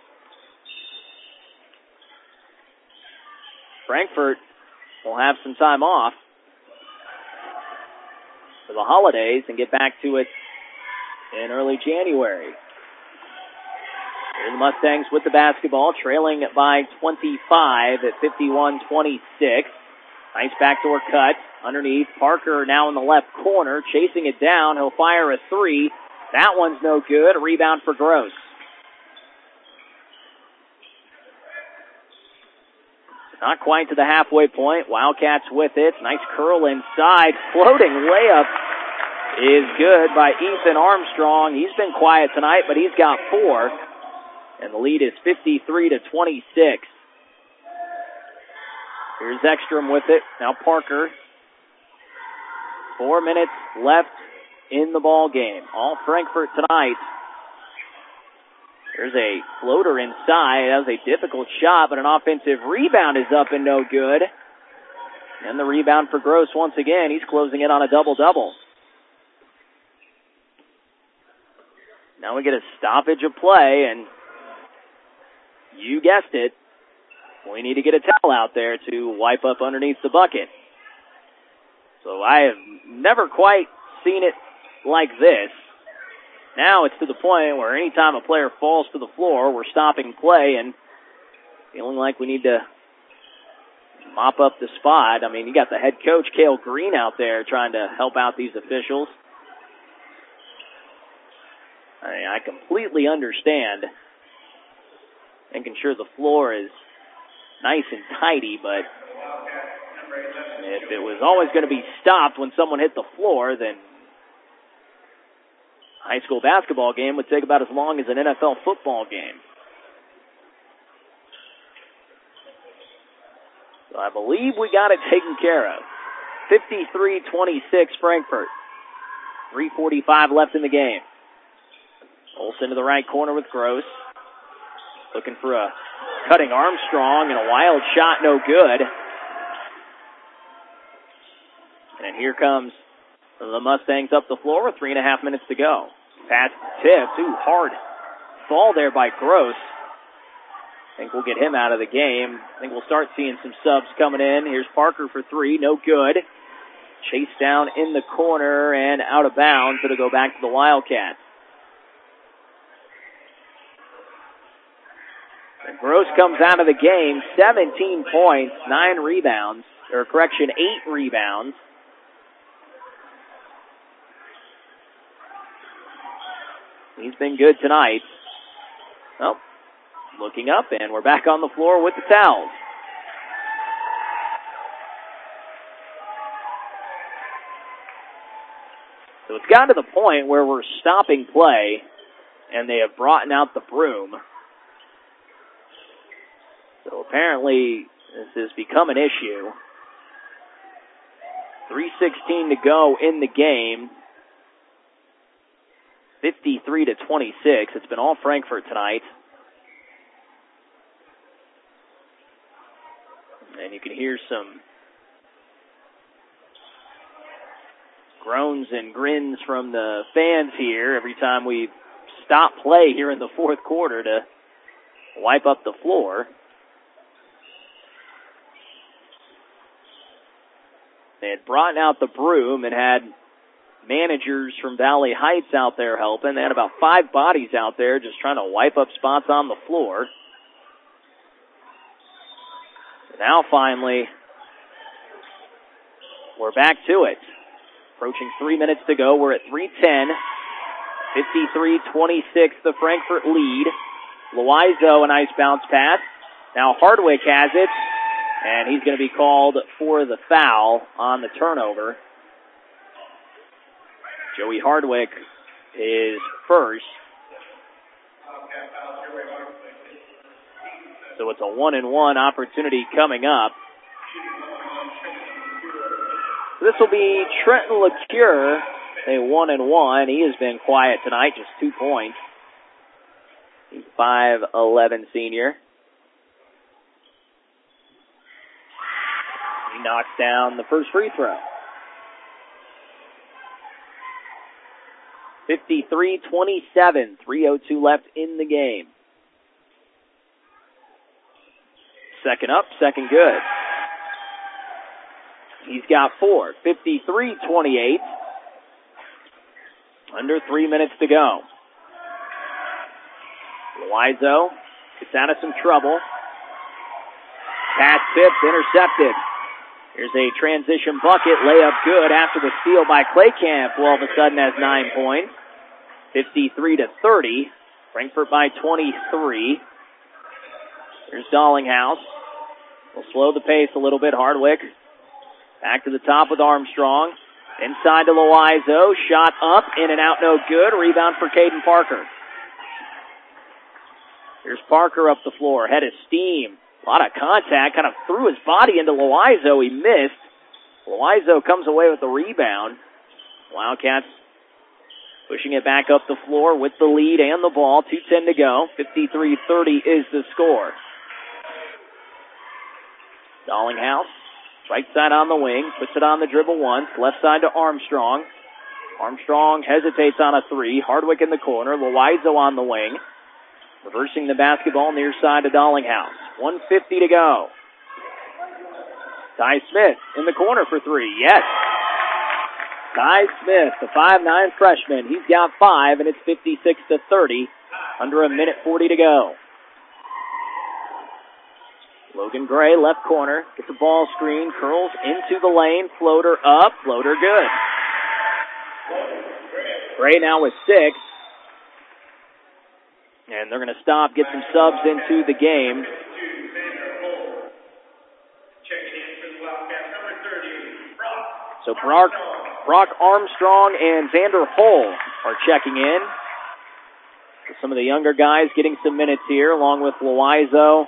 Frankfort will have some time off for the holidays and get back to it in early January. Here's the Mustangs with the basketball, trailing by 25 at 51-26. Nice backdoor cut underneath. Parker now in the left corner, chasing it down. He'll fire a three. That one's no good. A rebound for Gross. Not quite to the halfway point. Wildcats with it. Nice curl inside. Floating layup is good by Ethan Armstrong. He's been quiet tonight, but he's got 4. And the lead is 53-26. Here's Ekstrom with it. Now Parker. 4 minutes left in the ball game. All Frankfort tonight. There's a floater inside. That was a difficult shot, but an offensive rebound is up and no good. And the rebound for Gross once again. He's closing in on a double-double. Now we get a stoppage of play, and you guessed it, we need to get a towel out there to wipe up underneath the bucket. So I have never quite seen it like this. Now it's to the point where anytime a player falls to the floor, we're stopping play and feeling like we need to mop up the spot. I mean, you got the head coach, Cale Green, out there trying to help out these officials. I mean, I completely understand making sure the floor is nice and tidy, but if it was always going to be stopped when someone hit the floor, then a high school basketball game would take about as long as an NFL football game. So I believe we got it taken care of. 53-26 Frankfort. 3:45 left in the game. Olsen to the right corner with Gross. Looking for a cutting Armstrong, and a wild shot, no good. And here comes the Mustangs up the floor with 3.5 minutes to go. Pass tipped. Hard fall there by Gross. I think we'll get him out of the game. I think we'll start seeing some subs coming in. Here's Parker for 3, no good. Chased down in the corner and out of bounds. It'll go back to the Wildcats. And Gross comes out of the game, 17 points, 8 rebounds. He's been good tonight. Well, looking up, and we're back on the floor with the towels. So it's gotten to the point where we're stopping play, and they have brought out the broom. So apparently this has become an issue. 3:16 to go in the game. 53-26. It's been all Frankfort tonight. And you can hear some groans and grins from the fans here every time we stop play here in the fourth quarter to wipe up the floor. They had brought out the broom and had managers from Valley Heights out there helping. They had about 5 bodies out there just trying to wipe up spots on the floor. Now finally, we're back to it. Approaching 3 minutes to go. We're at 3:10. 53-26, the Frankfort lead. Loizo, a nice bounce pass. Now Hardwick has it, and he's going to be called for the foul on the turnover. Joey Hardwick is first. So it's a 1-and-1 opportunity coming up. This will be Trenton LeCure, a 1-and-1. He has been quiet tonight, just 2 points. He's 5'11" senior. He knocks down the first free throw. 53-27, 3:02 left in the game. Second up, second good. He's got 4. 53-28. Under 3 minutes to go. Loizo gets out of some trouble. Pass tipped, intercepted. Here's a transition bucket, layup good after the steal by Claycamp, who all of a sudden has 9 points. 53-30. Frankfort by 23. Here's Dollinghouse. We'll slow the pace a little bit. Hardwick back to the top with Armstrong. Inside to Loizo. Shot up, in and out, no good. Rebound for Caden Parker. Here's Parker up the floor. Head of steam. A lot of contact. Kind of threw his body into Loizo. He missed. Loizo comes away with the rebound. Wildcats pushing it back up the floor with the lead and the ball. 2:10 to go. 53-30 is the score. Dollinghouse, right side on the wing, puts it on the dribble once, left side to Armstrong. Armstrong hesitates on a 3. Hardwick in the corner, Loizo on the wing. Reversing the basketball near side to Dollinghouse. 1:50 to go. Ty Smith in the corner for 3. Yes. Ty Smith, the 5'9" freshman. He's got 5, and it's 56-30. Under 1:40 to go. Logan Gray, left corner, gets a ball screen, curls into the lane, floater up, floater good. Gray now with 6. And they're going to stop, get some subs into the game. So Brock Armstrong and Xander Hull are checking in. So some of the younger guys getting some minutes here, along with Loizo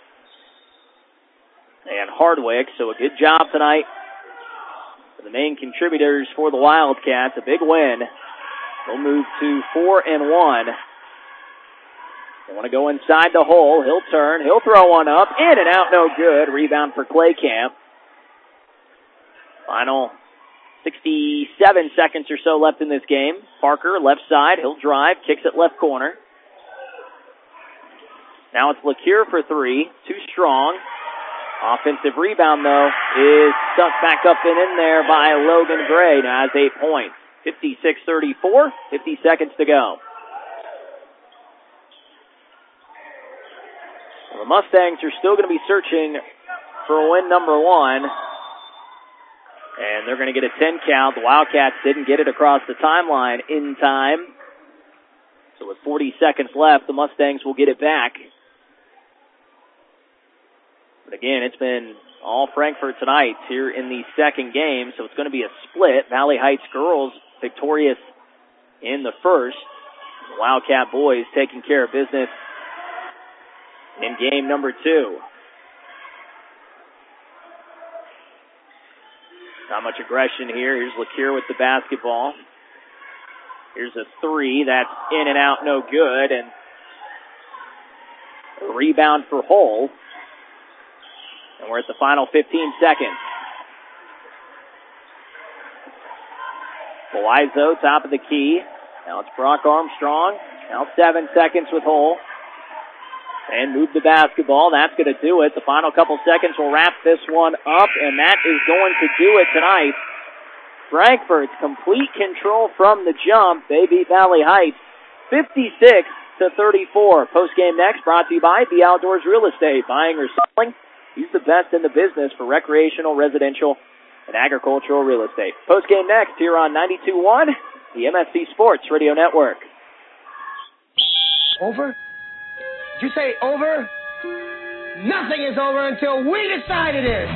and Hardwick. So a good job tonight for the main contributors for the Wildcats. A big win. They'll move to 4-1. They want to go inside the hole. He'll turn. He'll throw one up. In and out, no good. Rebound for Claycamp. Final 67 seconds or so left in this game. Parker, left side. He'll drive. Kicks it left corner. Now it's LeCure for 3. Too strong. Offensive rebound, though, is stuck back up and in there by Logan Gray. Now has 8 points. 56-34. 50 seconds to go. Well, the Mustangs are still going to be searching for win number 1. And they're going to get a 10 count. The Wildcats didn't get it across the timeline in time. So with 40 seconds left, the Mustangs will get it back. But again, it's been all Frankfort tonight here in the second game. So it's going to be a split. Valley Heights girls victorious in the first. The Wildcat boys taking care of business in game number 2. Not much aggression here. Here's LeCure with the basketball. Here's a 3. That's in and out, no good. And a rebound for Hull. And we're at the final 15 seconds. Loizo, top of the key. Now it's Brock Armstrong. Now 7 seconds with Hull. And move the basketball. That's going to do it. The final couple seconds will wrap this one up, and that is going to do it tonight. Frankfort's complete control from the jump. They beat Valley Heights 56-34. Postgame next, brought to you by The Outdoors Real Estate. Buying or selling, He's the best in the business for recreational, residential, and agricultural real estate. Post-game next here on 92.1, the MSC Sports Radio Network. Over? Did you say over? Nothing is over until we decide it is.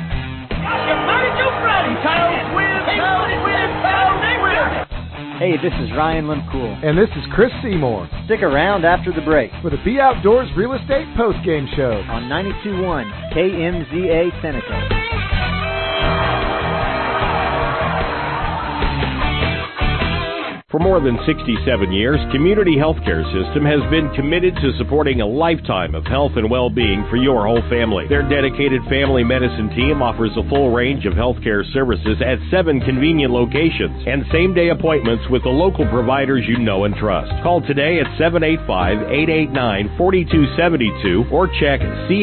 Hey, this is Ryan Limcool. And this is Chris Seymour. Stick around after the break for the Be Outdoors Real Estate Postgame Show on 92.1 KMZA Seneca. For more than 67 years, Community Healthcare System has been committed to supporting a lifetime of health and well-being for your whole family. Their dedicated family medicine team offers a full range of healthcare services at 7 convenient locations and same-day appointments with the local providers you know and trust. Call today at 785-889-4272 or check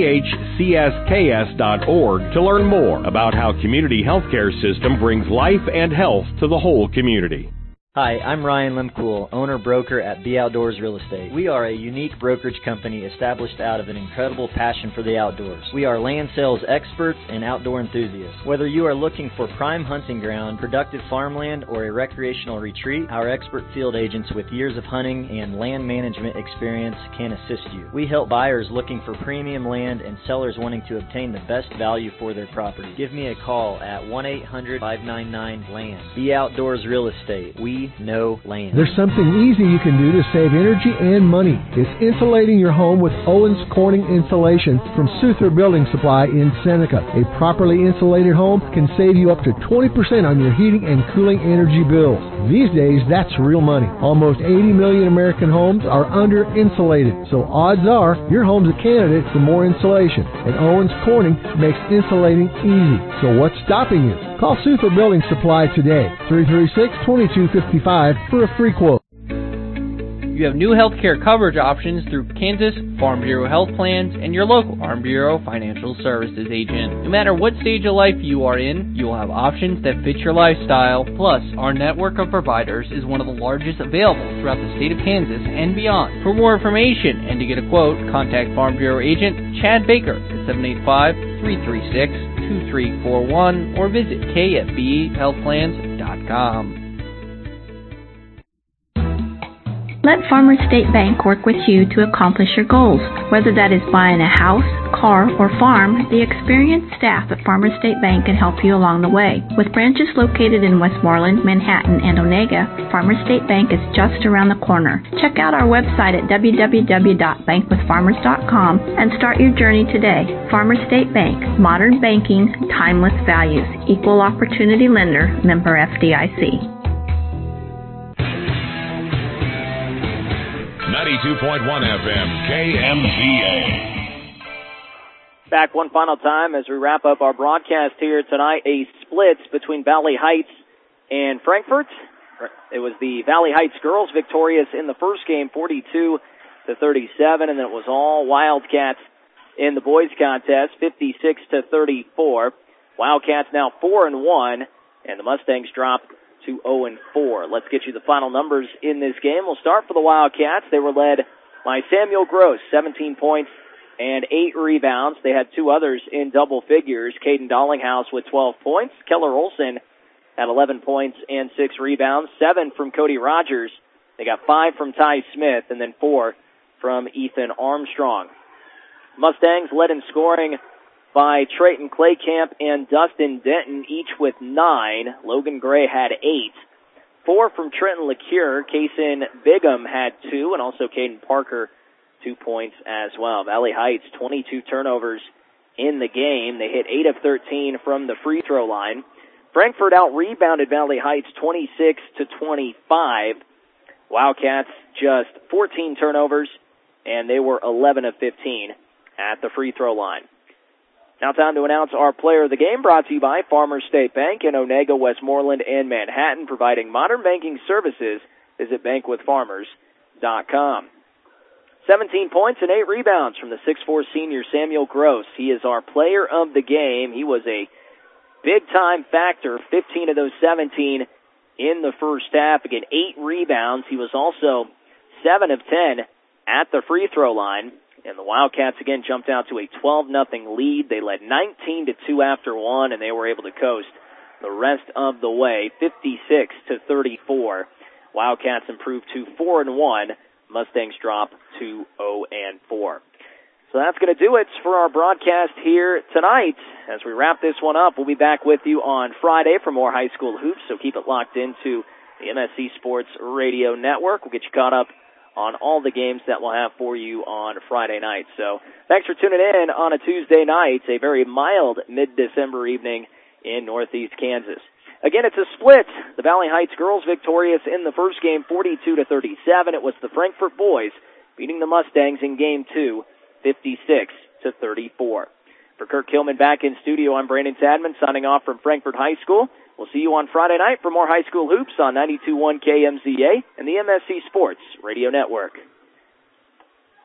chcsks.org to learn more about how Community Healthcare System brings life and health to the whole community. Hi, I'm Ryan Limcool, owner-broker at Be Outdoors Real Estate. We are a unique brokerage company established out of an incredible passion for the outdoors. We are land sales experts and outdoor enthusiasts. Whether you are looking for prime hunting ground, productive farmland, or a recreational retreat, our expert field agents with years of hunting and land management experience can assist you. We help buyers looking for premium land and sellers wanting to obtain the best value for their property. Give me a call at 1-800-599-LAND. Be Outdoors Real Estate. We know land. There's something easy you can do to save energy and money. It's insulating your home with Owens Corning Insulation from Suther Building Supply in Seneca. A properly insulated home can save you up to 20% on your heating and cooling energy bills. These days, that's real money. Almost 80 million American homes are under-insulated, so odds are your home's a candidate for more insulation. And Owens Corning makes insulating easy. So what's stopping you? Call Suther Building Supply today, 336-2255 for a free quote. You have new health care coverage options through Kansas Farm Bureau Health Plans and your local Farm Bureau Financial Services agent. No matter what stage of life you are in, you will have options that fit your lifestyle. Plus, our network of providers is one of the largest available throughout the state of Kansas and beyond. For more information and to get a quote, contact Farm Bureau agent Chad Baker at 785-336-2341 or visit kfbhealthplans.com. Let Farmers State Bank work with you to accomplish your goals. Whether that is buying a house, car, or farm, the experienced staff at Farmers State Bank can help you along the way. With branches located in Westmoreland, Manhattan, and Onega, Farmers State Bank is just around the corner. Check out our website at www.bankwithfarmers.com and start your journey today. Farmers State Bank, modern banking, timeless values, equal opportunity lender, member FDIC. 92.1 FM, KMZA. Back one final time as we wrap up our broadcast here tonight. A split between Valley Heights and Frankfort. It was the Valley Heights girls victorious in the first game, 42-37, and then it was all Wildcats in the boys contest, 56-34. Wildcats now 4-1, and the Mustangs drop to 0-4. Let's get you the final numbers in this game. We'll start for the Wildcats. They were led by Samuel Gross, 17 points and 8 rebounds. They had 2 others in double figures. Caden Dollinghouse with 12 points. Keller Olson had 11 points and 6 rebounds. 7 from Cody Rogers. They got 5 from Ty Smith and then 4 from Ethan Armstrong. Mustangs led in scoring by Trayton Claycamp and Dustin Denton, each with 9. Logan Gray had 8. 4 from Trenton LeCure. Kaysen Bigham had 2, and also Caden Parker 2 points as well. Valley Heights, 22 turnovers in the game. They hit 8 of 13 from the free throw line. Frankfort out-rebounded Valley Heights 26-25. Wildcats just 14 turnovers, and they were 11 of 15 at the free throw line. Now time to announce our player of the game, brought to you by Farmers State Bank in Onega, Westmoreland, and Manhattan, providing modern banking services. Visit bankwithfarmers.com. 17 points and 8 rebounds from the 6'4 senior Samuel Gross. He is our player of the game. He was a big-time factor, 15 of those 17 in the first half. Again, 8 rebounds. He was also 7 of 10 at the free throw line. And the Wildcats again jumped out to a 12-0 lead. They led 19-2 after one, and they were able to coast the rest of the way, 56-34. Wildcats improved to 4-1. Mustangs drop to 0-4. So that's going to do it for our broadcast here tonight. As we wrap this one up, we'll be back with you on Friday for more high school hoops, so keep it locked into the MSC Sports Radio Network. We'll get you caught up on all the games that we'll have for you on Friday night. So thanks for tuning in on a Tuesday night, a very mild mid-December evening in Northeast Kansas. Again, it's a split. The Valley Heights girls victorious in the first game, 42-37. It was the Frankfort boys beating the Mustangs in game two, 56-34. For Kirk Hillman back in studio, I'm Brandon Tadman signing off from Frankfort High School. We'll see you on Friday night for more high school hoops on 92.1 KMZA and the MSC Sports Radio Network.